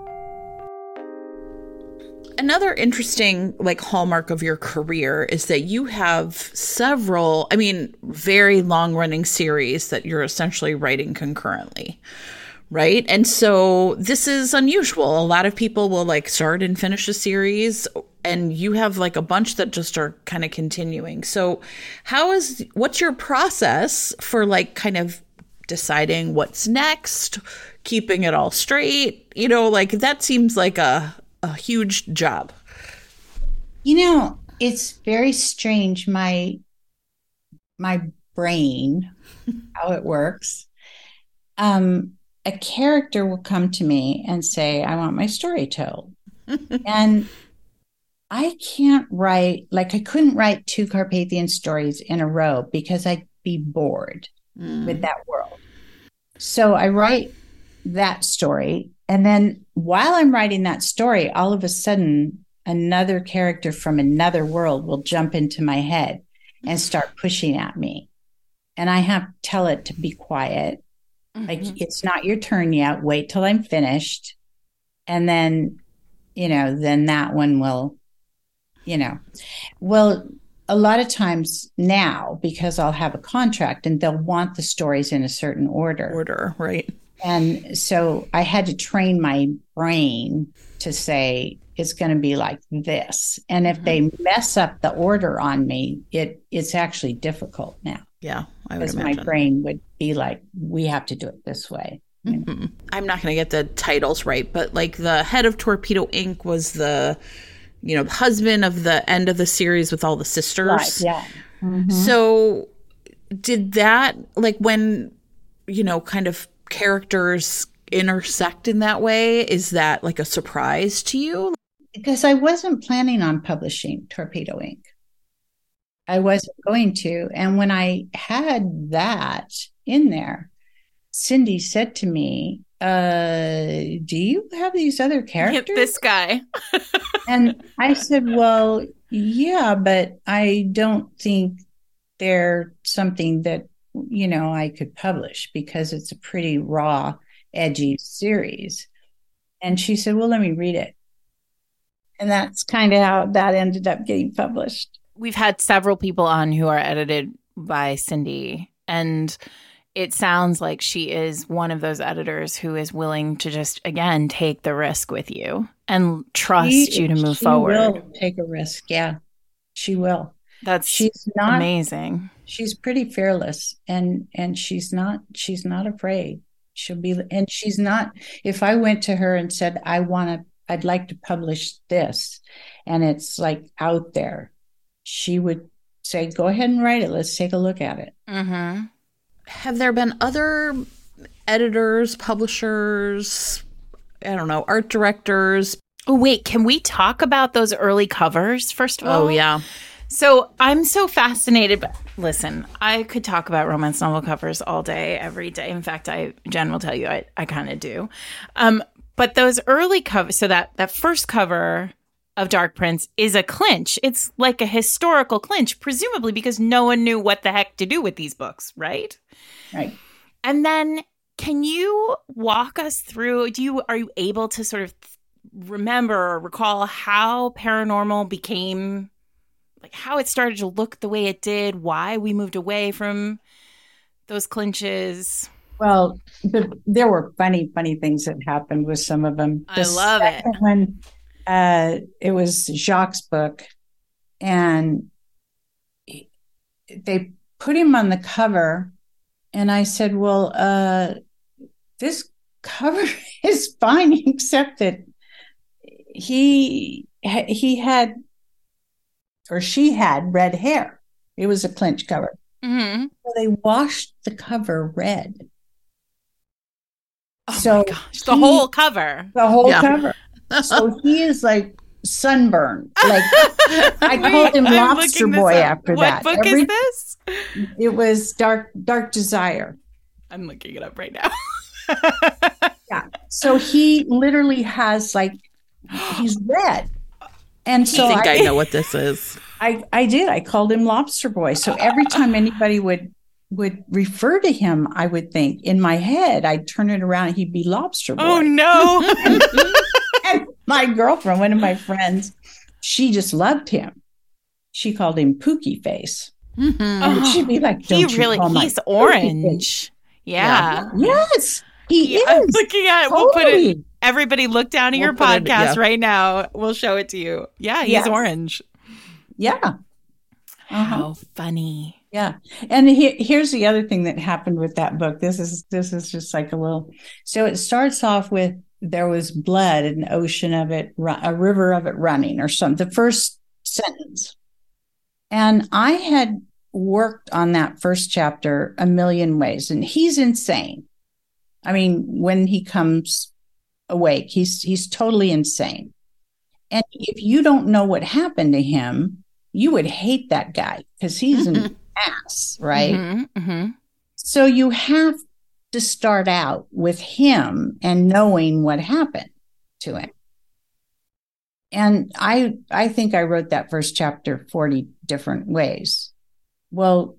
Another interesting like hallmark of your career is that you have several, I mean, very long running series that you're essentially writing concurrently. Right. And so this is unusual. A lot of people will like start and finish a series, and you have like a bunch that just are kind of continuing. So how is, what's your process for like kind of deciding what's next, keeping it all straight? You know, like that seems like a, a huge job. You know, it's very strange. My, my brain, how it works. Um, a character will come to me and say, I want my story told. And I can't write, like I couldn't write two Carpathian stories in a row because I'd be bored mm. with that world. So I write that story. And then while I'm writing that story, all of a sudden, another character from another world will jump into my head and start pushing at me. And I have to tell it to be quiet. Mm-hmm. Like, it's not your turn yet. Wait till I'm finished. And then, you know, then that one will, you know, well, a lot of times now, because I'll have a contract and they'll want the stories in a certain order. Order, right. And so I had to train my brain to say, it's going to be like this. And if mm-hmm. they mess up the order on me, it it's actually difficult now. Yeah, I would because imagine. My brain would be like, we have to do it this way. Mm-hmm. I'm not going to get the titles right, but like the head of Torpedo Incorporated was the, you know, husband of the end of the series with all the sisters. Right, yeah. Mm-hmm. So did that, like when, you know, kind of characters intersect in that way, is that like a surprise to you? Because I wasn't planning on publishing Torpedo Incorporated. I wasn't going to. And when I had that in there, Cindy said to me, uh, do you have these other characters? This guy. And I said, well, yeah, but I don't think they're something that, you know, I could publish because it's a pretty raw, edgy series. And she said, well, let me read it. And that's kind of how that ended up getting published. We've had several people on who are edited by Cindy, and it sounds like she is one of those editors who is willing to just, again, take the risk with you and trust she, you to move she forward. She will take a risk. Yeah, she will. That's she's not amazing. She's pretty fearless, and and she's not she's not afraid. She'll be, and she's not. If I went to her and said, I want to, I'd like to publish this, and it's like out there, she would say, go ahead and write it. Let's take a look at it. Mm-hmm. Have there been other editors, publishers, I don't know, art directors? Oh, wait, can we talk about those early covers, first of all? Oh, yeah. So I'm so fascinated. But listen, I could talk about romance novel covers all day, every day. In fact, I, Jen will tell you, I, I kind of do. Um, but those early covers, so that, that first cover of Dark Prince is a clinch. It's like a historical clinch, presumably because no one knew what the heck to do with these books, right? Right. And then can you walk us through, do you, are you able to sort of remember or recall how Paranormal became, like how it started to look the way it did, why we moved away from those clinches? Well, the, there were funny, funny things that happened with some of them. I The love it. second one, uh, it was Jacques' book, and he, they put him on the cover, and I said, well, uh, this cover is fine, except that he he had, or she had, red hair. It was a clinch cover. Mm-hmm. So they washed the cover red. Oh so my gosh, the he, whole cover. The whole Yeah. cover. So he is like sunburned. Like I Wait, called him I'm Lobster looking this Boy up. after what that. What book Every- is this? It was Dark Dark Desire. I'm looking it up right now. Yeah. So he literally has like, he's red. And so I think I, I, know what this is. I, I did. I called him Lobster Boy. So every time anybody would would refer to him, I would think in my head, I'd turn it around and he'd be Lobster Boy. Oh no. And my girlfriend, one of my friends, she just loved him. She called him Pookie Face. Mm-hmm. And she'd be like, He "Don't you really call my he's Pookie orange. Face." Yeah. Yes, he Yeah, I'm is. looking at we'll put it Totally. everybody look down at We'll your put it- podcast yeah. right now. We'll show it to you. Yeah, he's Yes. orange. Yeah. Uh-huh. How funny. Yeah. And he, here's the other thing that happened with that book. This is this is just like a little. So it starts off with there was blood, an ocean of it, ru- a river of it running, or something. The first sentence. And I had worked on that first chapter a million ways, and he's insane. I mean, when he comes awake, he's he's totally insane. And if you don't know what happened to him, you would hate that guy because he's an ass, right? Mhm, mhm. So you have to start out with him and knowing what happened to him. And I I think I wrote that first chapter forty different ways. Well,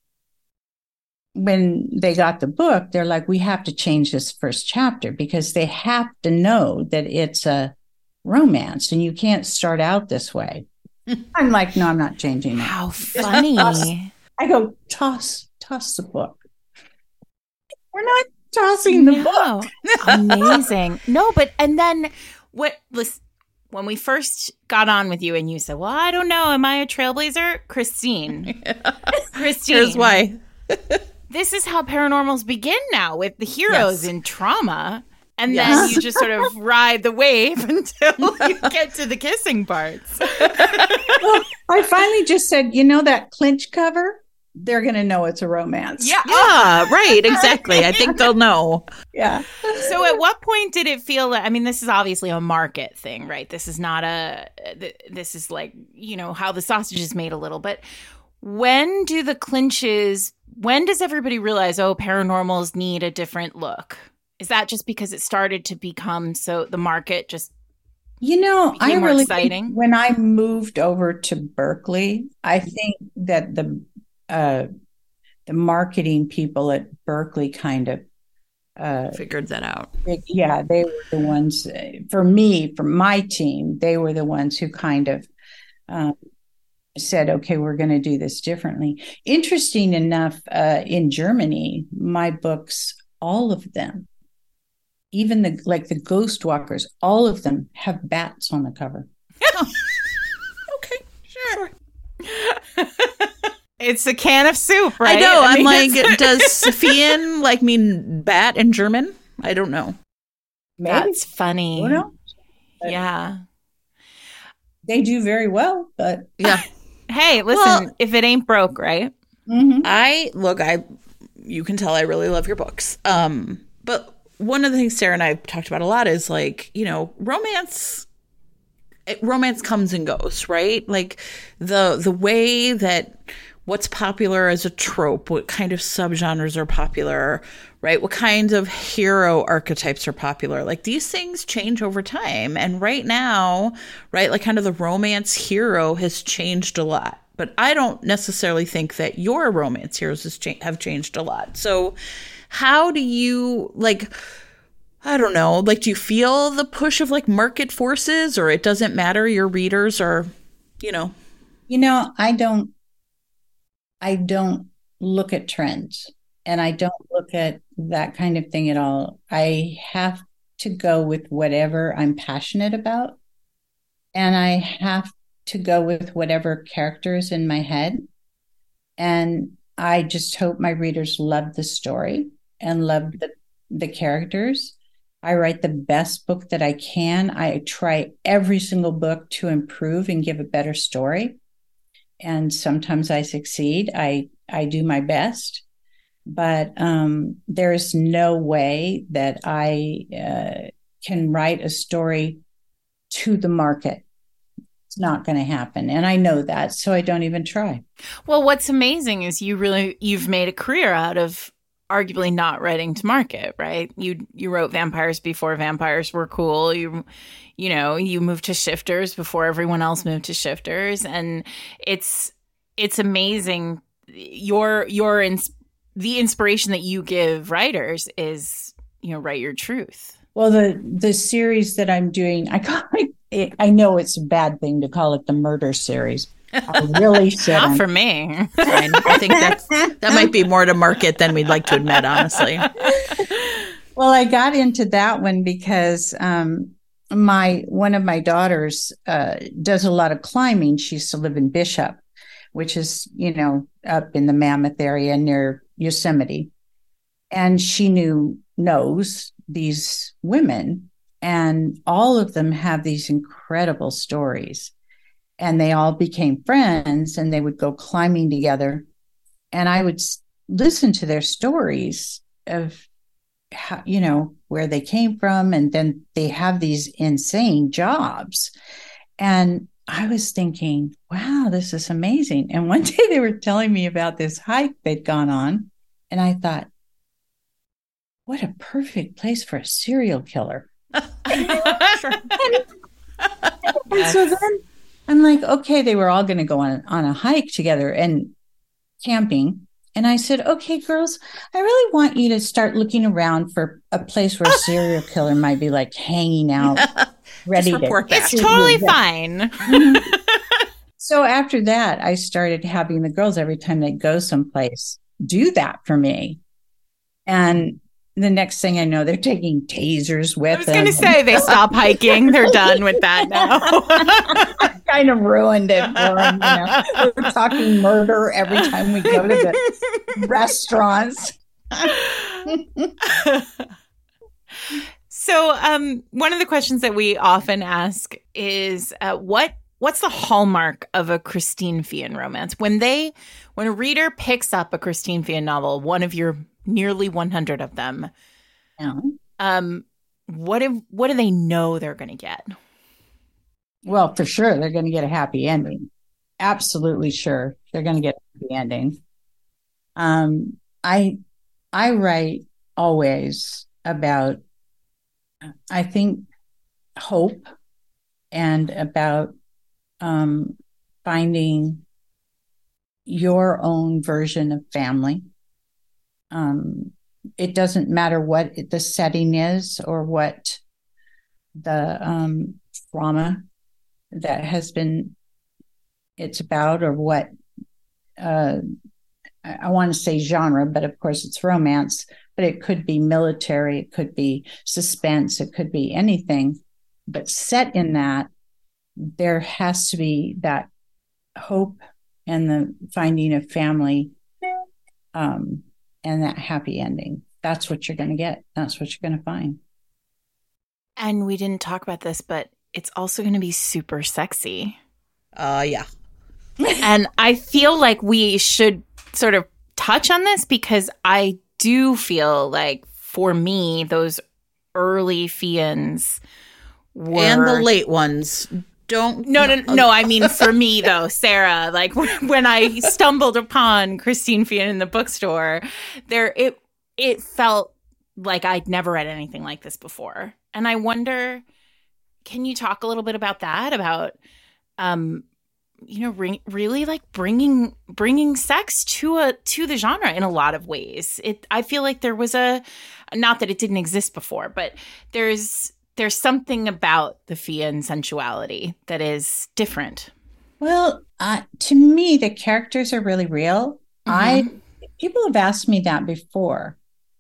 when they got the book, they're like, we have to change this first chapter because they have to know that it's a romance and you can't start out this way. I'm like, no, I'm not changing that. How funny. I go, toss, toss the book. We're not tossing the book. No. Amazing. No, but and then what listen, when we first got on with you and you said, well, I don't know, am I a trailblazer? Christine. Christine. Here's why. this is how paranormals begin now, with the heroes Yes. in trauma. And Yes. then you just sort of ride the wave until you get to the kissing parts. Well, I finally just said, you know, that clinch cover, they're going to know it's a romance. Yeah. Yeah, right. Exactly. I think they'll know. Yeah. So at what point did it feel that, I mean, this is obviously a market thing, right? This is not a, this is like, you know, how the sausage is made a little. But when do the clinches, when does everybody realize, oh, paranormals need a different look? Is that just because it started to become so, the market just You know, I became more really exciting? think when I moved over to Berkeley, I think that the uh, the marketing people at Berkeley kind of uh, Figured that out. They- yeah, they were the ones, uh, for me, for my team, they were the ones who kind of um, said, okay, we're going to do this differently. Interesting enough, uh, in Germany, my books, all of them, even the like the Ghost Walkers, all of them have bats on the cover. Okay, sure. It's a can of soup, right? I know. I'm mean, like, it's- does Sophian like mean bat in German? I don't know. Maybe, That's funny. who knows? Yeah. They do very well, but Yeah. Hey, listen, Well- if it ain't broke, right? mhm. I look, I you can tell I really love your books. Um, but one of the things Sarah and I talked about a lot is like, you know, romance it, romance comes and goes, right? Like the the way that what's popular as a trope, what kind of subgenres are popular, right? What kinds of hero archetypes are popular? Like these things change over time. And right now, right, like kind of the romance hero has changed a lot. But I don't necessarily think that your romance heroes has cha- have changed a lot. So how do you like, I don't know, like, do you feel the push of like market forces, or it doesn't matter? Your readers are, you know, You know, I don't I don't look at trends, and I don't look at that kind of thing at all. I have to go with whatever I'm passionate about, and I have to go with whatever character is in my head. And I just hope my readers love the story and love the, the characters. I write the best book that I can. I try every single book to improve and give a better story. And sometimes I succeed. I, I do my best. But um, there's no way that I uh, can write a story to the market. It's not going to happen. And I know that, so I don't even try. Well, what's amazing is you really, you've made a career out of arguably not writing to market, right? You you wrote vampires before vampires were cool. You you know, you moved to Shifters before everyone else moved to Shifters, and it's it's amazing. Your your ins- the inspiration that you give writers is, you know, write your truth. Well, the the series that I'm doing, I call it, I know it's a bad thing to call it the murder series. I really Not shouldn't. for me. fine. I think that's that might be more to market than we'd like to admit, honestly. Well, I got into that one because um, my one of my daughters uh, does a lot of climbing. She used to live in Bishop, which is, you know, up in the Mammoth area near Yosemite. And she knew, knows these women, and all of them have these incredible stories. And they all became friends, and they would go climbing together. And I would s- listen to their stories of how, you know, where they came from. And then they have these insane jobs. And I was thinking, wow, this is amazing. And one day they were telling me about this hike they'd gone on. And I thought, what a perfect place for a serial killer. Sure. And so then I'm like, okay, they were all going to go on, on a hike together and camping. And I said, okay, girls, I really want you to start looking around for a place where a serial killer might be like hanging out, ready Just report to. back. It's totally fine. So after that, I started having the girls, every time they go someplace, do that for me. And the next thing I know, they're taking tasers with I was them. going to say they stop hiking. They're done with that now. Kind of ruined it for them. You know? We're talking murder every time we go to the restaurants. So, um, one of the questions that we often ask is, uh, what what's the hallmark of a Christine Feehan romance? When they, when a reader picks up a Christine Feehan novel, one of your nearly one hundred of them, Yeah. um, what do, what do they know they're going to get? Well, for sure, they're going to get a happy ending. Absolutely sure they're going to get a happy ending. Um, I I write always about, I think, hope and about um, finding your own version of family. Um, it doesn't matter what the setting is or what the um, trauma that has been it's about, or what uh, I, I want to say genre, but of course it's romance, but it could be military, it could be suspense, it could be anything. But set in that, there has to be that hope and the finding of family, um, and that happy ending. That's what you're going to get. That's what you're going to find. And we didn't talk about this, but it's also going to be super sexy. Uh, yeah. And I feel like we should sort of touch on this, because I do feel like, for me, those early Feehans were... And the late ones. Don't... No, no, no. I mean, for me, though, Sarah, like when I stumbled upon Christine Feehan in the bookstore, there it it felt like I'd never read anything like this before. And I wonder, can you talk a little bit about that? About, um, you know, re- really like bringing bringing sex to a to the genre in a lot of ways. It I feel like there was a, not that it didn't exist before, but there's there's something about the Feehan sensuality that is different. Well, uh, to me, the characters are really real. Mm-hmm. I people have asked me that before.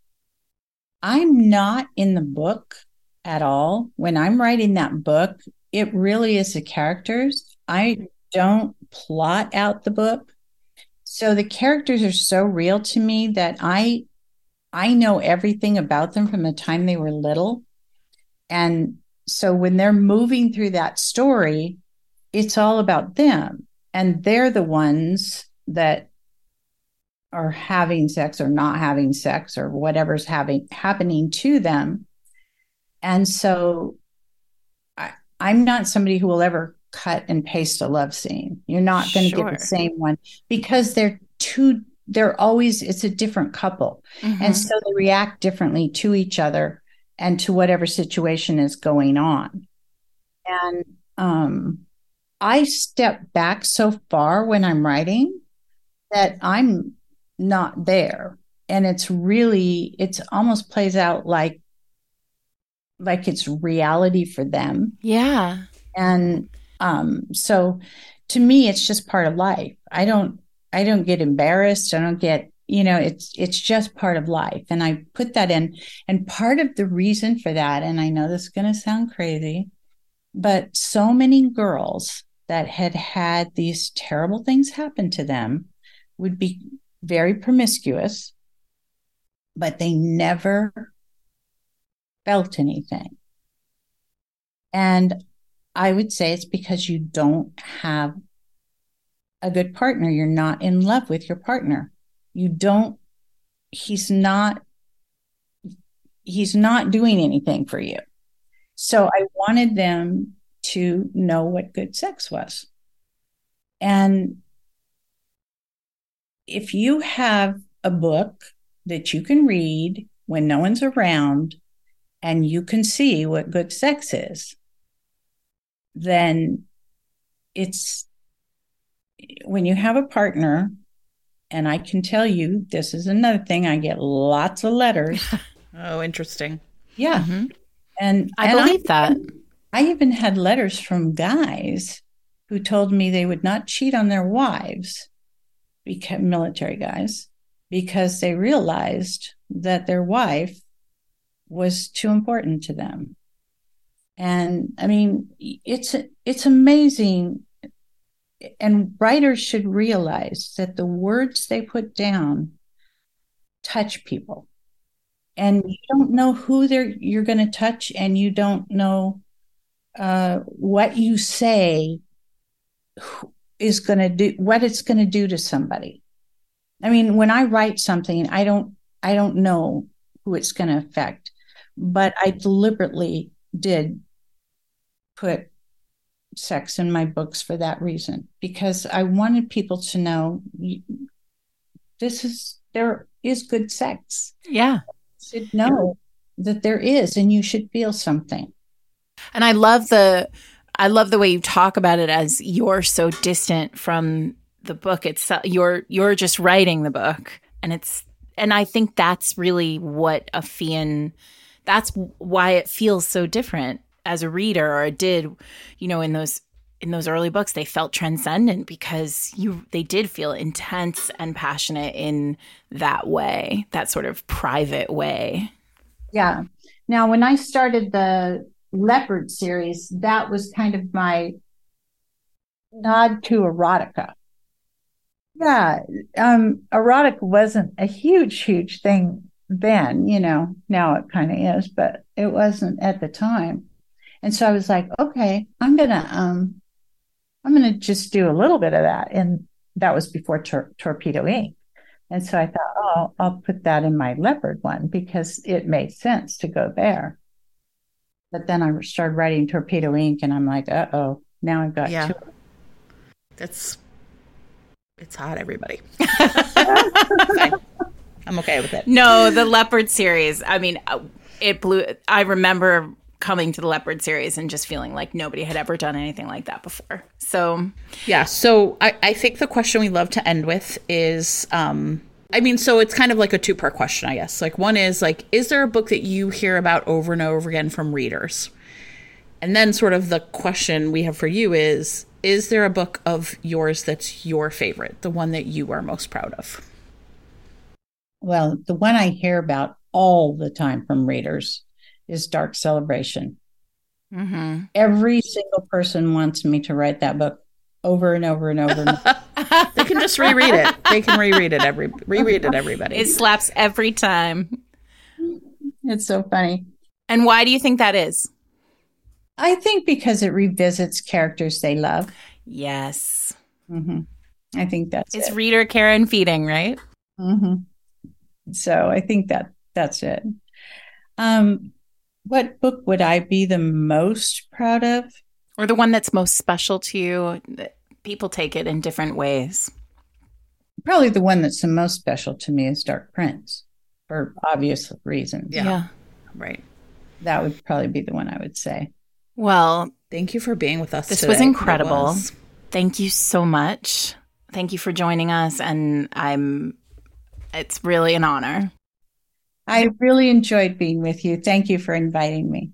I'm not in the book at all. When I'm writing that book, it really is the characters. I don't plot out the book. So the characters are so real to me that I I know everything about them from the time they were little. And so when they're moving through that story, it's all about them. And they're the ones that are having sex or not having sex or whatever's having happening to them. And so I, I'm not somebody who will ever cut and paste a love scene. You're not going to Sure. get the same one, because they're two, they're always, it's a different couple. Mm-hmm. And so they react differently to each other and to whatever situation is going on. And um, I step back so far when I'm writing that I'm not there. And it's really, it's almost plays out like, like it's reality for them. Yeah. And um, so to me, it's just part of life. I don't, I don't get embarrassed. I don't get, you know, it's, it's just part of life. And I put that in. And part of the reason for that, and I know this is going to sound crazy, but so many girls that had had these terrible things happen to them would be very promiscuous, but they never felt anything. And I would say it's because you don't have a good partner. You're not in love with your partner. You don't, he's not, he's not doing anything for you. So I wanted them to know what good sex was. And if you have a book that you can read when no one's around and you can see what good sex is, then it's, when you have a partner, and I can tell you, this is another thing, I get lots of letters. Oh, interesting. Yeah. Mm-hmm. And I and believe I, that. I even had letters from guys who told me they would not cheat on their wives, because military guys, because they realized that their wife was too important to them. And I mean, it's it's amazing. And writers should realize that the words they put down touch people. And you don't know who they're you're going to touch, and you don't know uh, what you say is going to do, what it's going to do to somebody. I mean, when I write something, I don't I don't know who it's going to affect, but I deliberately did put sex in my books for that reason, because I wanted people to know this is there is good sex. Yeah. You should know that there is, and you should feel something. And I love the I love the way you talk about it as you're so distant from the book itself. You're you're just writing the book, and it's and I think that's really what a Fian, that's why it feels so different as a reader, or it did, you know, in those in those early books. They felt transcendent because you they did feel intense and passionate in that way, that sort of private way. Yeah. Now, when I started the Leopard series, that was kind of my nod to erotica. Yeah. Um, erotica wasn't a huge, huge thing then, you know, now it kind of is, but it wasn't at the time. And so I was like, okay, I'm going to, um, I'm going to just do a little bit of that. And that was before Tor- Torpedo Ink. And so I thought, oh, I'll put that in my Leopard one because it made sense to go there. But then I started writing Torpedo Ink, and I'm like, uh-oh, now I've got yeah. two. That's, it's hot, everybody. Fine. I'm okay with it. No, the Leopard series, I mean, it blew, I remember coming to the Leopard series and just feeling like nobody had ever done anything like that before. So, yeah. So I, I think the question we love to end with is, um, I mean, so it's kind of like a two-part question, I guess. Like, one is like, is there a book that you hear about over and over again from readers? And then sort of the question we have for you is, is there a book of yours that's your favorite, the one that you are most proud of? Well, the one I hear about all the time from readers is Dark Celebration. Mm-hmm. Every single person wants me to write that book over and over and over. And over. They can just reread it. They can reread it every reread it everybody. It slaps every time. It's so funny. And why do you think that is? I think because it revisits characters they love. Yes. Mm-hmm. I think that's it's it. reader care and feeding, right? Mm-hmm. So I think that that's it. Um, what book would I be the most proud of? Or the one that's most special to you? People take it in different ways. Probably the one that's the most special to me is Dark Prince, for obvious reasons. Yeah. yeah. Right. That would probably be the one I would say. Well, thank you for being with us This today. was incredible. Was. Thank you so much. Thank you for joining us. And I'm, it's really an honor. I really enjoyed being with you. Thank you for inviting me.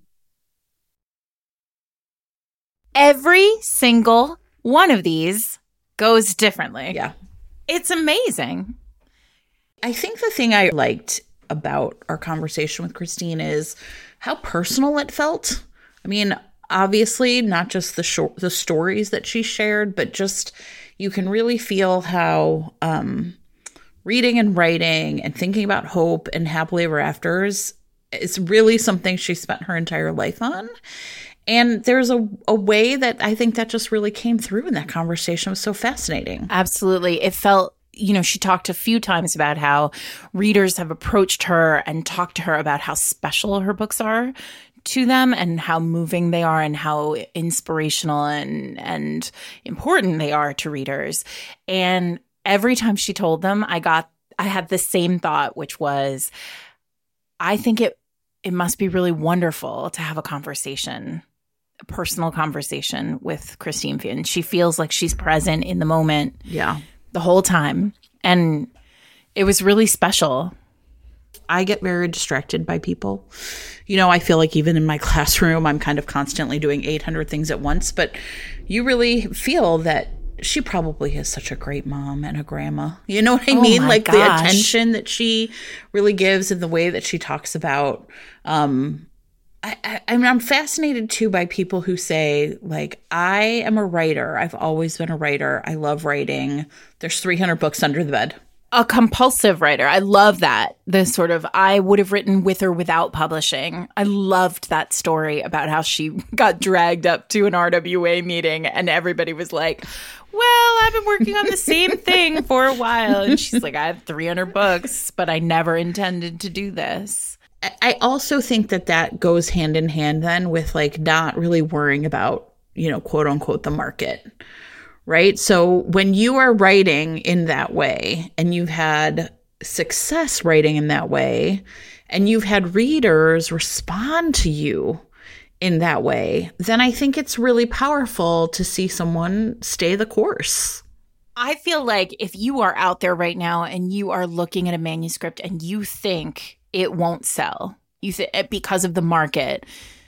Every single one of these goes differently. Yeah. It's amazing. I think the thing I liked about our conversation with Christine is how personal it felt. I mean, obviously, not just the short, the stories that she shared, but just you can really feel how um, reading and writing and thinking about hope and happily ever afters is really something she spent her entire life on. And there's a, a way that I think that just really came through in that conversation. It was so fascinating. Absolutely. It felt, you know, she talked a few times about how readers have approached her and talked to her about how special her books are to them and how moving they are and how inspirational and, and important they are to readers. And every time she told them, I got, I had the same thought, which was, I think it, it must be really wonderful to have a conversation, a personal conversation with Christine Feehan. She feels like she's present in the moment. Yeah. The whole time. And it was really special. I get very distracted by people. You know, I feel like even in my classroom, I'm kind of constantly doing eight hundred things at once. But you really feel that she probably is such a great mom and a grandma. You know what I Oh mean? my Like the gosh. attention that she really gives and the way that she talks about. Um, I, I, I mean, I'm fascinated too by people who say, like, I am a writer. I've always been a writer. I love writing. There's three hundred books under the bed. A compulsive writer. I love that. The sort of, I would have written with or without publishing. I loved that story about how she got dragged up to an R W A meeting and everybody was like, well, I've been working on the same thing for a while. And she's like, I have three hundred books, but I never intended to do this. I also think that that goes hand in hand then with like not really worrying about, you know, quote unquote, the market. Right. So when you are writing in that way and you've had success writing in that way and you've had readers respond to you in that way, then I think it's really powerful to see someone stay the course. I feel like if you are out there right now and you are looking at a manuscript and you think it won't sell, you th- because of the market,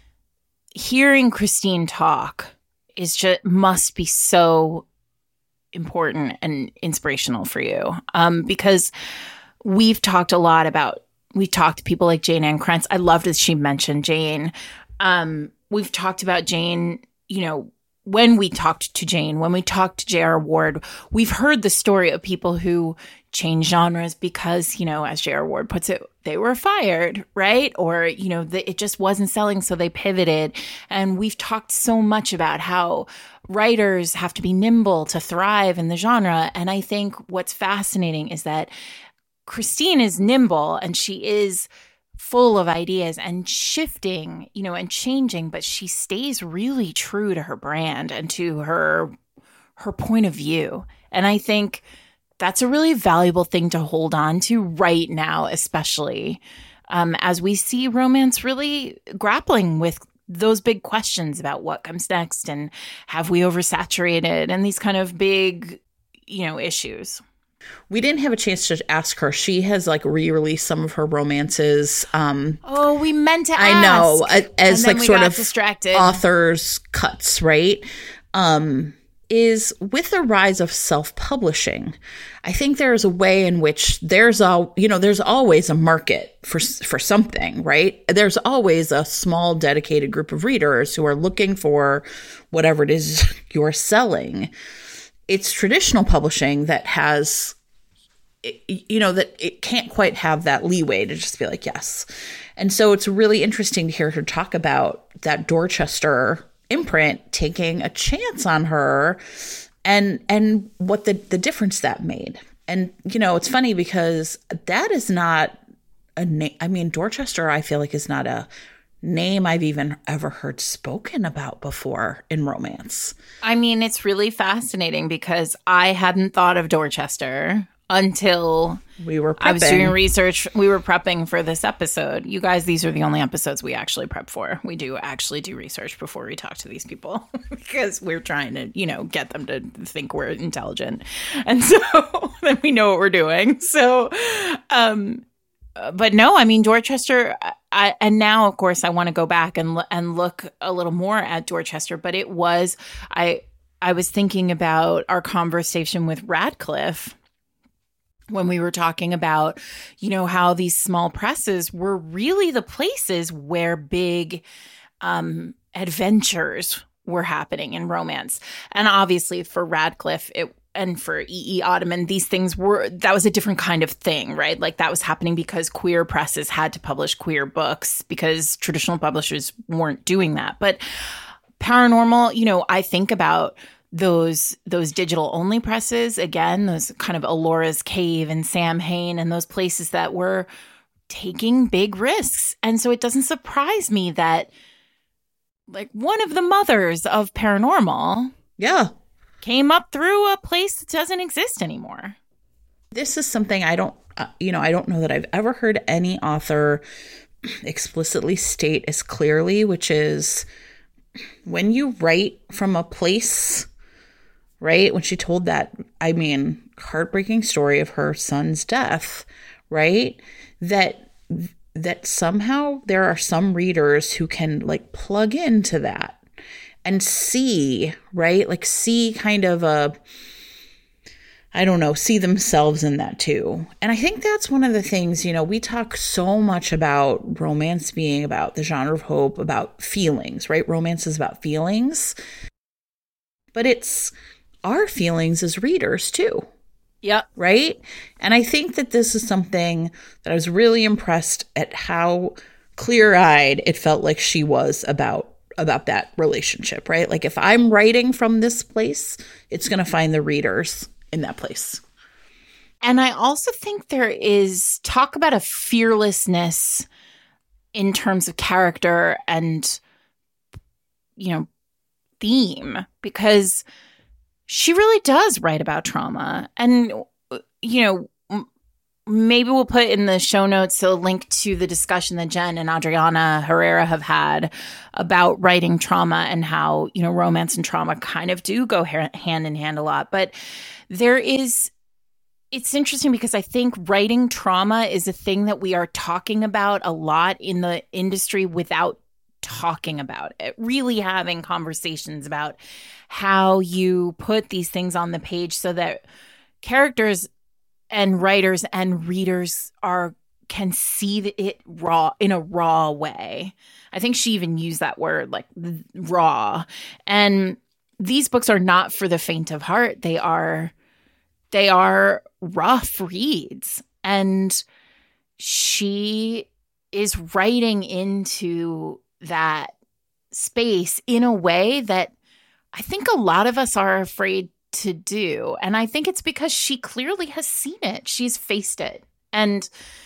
hearing Christine talk is just must be so important and inspirational for you, um, because we've talked a lot about, we've talked to people like Jayne Ann Krentz. I loved that she mentioned Jane. Um, we've talked about Jane, you know, when we talked to Jane, when we talked to J R. Ward, we've heard the story of people who change genres because, you know, as J R. Ward puts it, they were fired, right? Or, you know, the, it just wasn't selling, so they pivoted. And we've talked so much about how writers have to be nimble to thrive in the genre. And I think what's fascinating is that Christine is nimble and she is full of ideas and shifting, you know, and changing, but she stays really true to her brand and to her her point of view. And I think that's a really valuable thing to hold on to right now, especially um, as we see romance really grappling with those big questions about what comes next and have we oversaturated and these kind of big, you know, issues. We didn't have a chance to ask her. She has like re-released some of her romances. Um, oh, we meant to ask. I know, as like sort of distracted. authors' cuts, right? Um, is with the rise of self-publishing, I think there's a way in which there's a, you know, there's always a market for for something, right? There's always a small dedicated group of readers who are looking for whatever it is you're selling. It's traditional publishing that has, you know, that it can't quite have that leeway to just be like, yes. And so it's really interesting to hear her talk about that Dorchester imprint taking a chance on her and and what the, the difference that made. And, you know, it's funny because that is not a name. I mean, Dorchester, I feel like, is not a name I've even ever heard spoken about before in romance. I mean, it's really fascinating because I hadn't thought of Dorchester until we were prepping. I was doing research. We were prepping for this episode. You guys, these are the only episodes we actually prep for. We do actually do research before we talk to these people because we're trying to, you know, get them to think we're intelligent. And so then we know what we're doing. So, um, but no, I mean, Dorchester, I, and now, of course, I want to go back and and look a little more at Dorchester. But it was, I I was thinking about our conversation with Radcliffe when we were talking about, you know, how these small presses were really the places where big um, adventures were happening in romance. And obviously for Radcliffe, it and for E E. Ottoman, these things were, that was a different kind of thing, right? Like that was happening because queer presses had to publish queer books because traditional publishers weren't doing that. But paranormal, you know, I think about those those digital only presses, again, those kind of Alora's Cave and Sam Hain and those places that were taking big risks. And so it doesn't surprise me that like one of the mothers of paranormal yeah came up through a place that doesn't exist anymore. This is something I don't, uh, you know, I don't know that I've ever heard any author explicitly state as clearly, which is when you write from a place, right? When she told that, I mean, heartbreaking story of her son's death, right? That, that somehow there are some readers who can like plug into that and see, right? Like see kind of a, I don't know, see themselves in that too. And I think that's one of the things, you know, we talk so much about romance being about the genre of hope, about feelings, right? Romance is about feelings, but it's our feelings as readers too. Yep. Right? And I think that this is something that I was really impressed at how clear-eyed it felt like she was about about that relationship, right? Like if I'm writing from this place, it's going to find the readers in that place. And I also think there is talk about a fearlessness in terms of character and, you know, theme, because she really does write about trauma. And, you know, maybe we'll put in the show notes a link to the discussion that Jen and Adriana Herrera have had about writing trauma and how, you know, romance and trauma kind of do go ha- hand in hand a lot. But there is, it's interesting because I think writing trauma is a thing that we are talking about a lot in the industry without talking about it, really having conversations about how you put these things on the page so that characters and writers and readers are can see it raw in a raw way. I think she even used that word, like raw. And these books are not for the faint of heart. They are they are rough reads. And she is writing into that space in a way that I think a lot of us are afraid to do. And I think it's because she clearly has seen it. She's faced it. And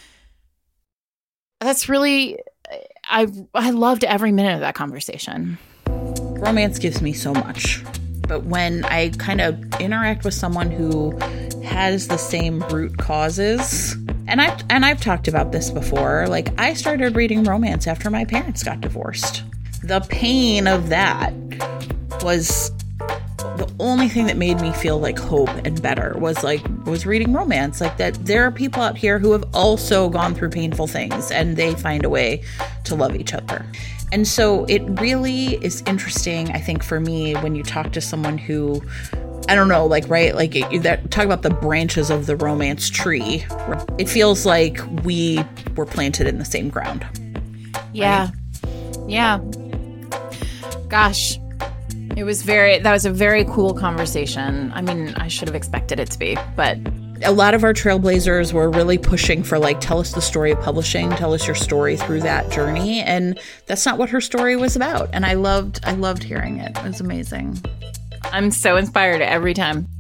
that's really, I I loved every minute of that conversation. Romance gives me so much. But when I kind of interact with someone who has the same root causes, and I've, and I've talked about this before, like I started reading romance after my parents got divorced. The pain of that was the only thing that made me feel like hope and better was like was reading romance, like that there are people out here who have also gone through painful things and they find a way to love each other. And so it really is interesting, I think, for me when you talk to someone who, I don't know, like, right, like it, that talk about the branches of the romance tree. It feels like we were planted in the same ground. Yeah. Right? Yeah. Gosh. It was very, that was a very cool conversation. I mean, I should have expected it to be, but. A lot of our trailblazers were really pushing for like, tell us the story of publishing, tell us your story through that journey. And that's not what her story was about. And I loved, I loved hearing it. It was amazing. I'm so inspired every time.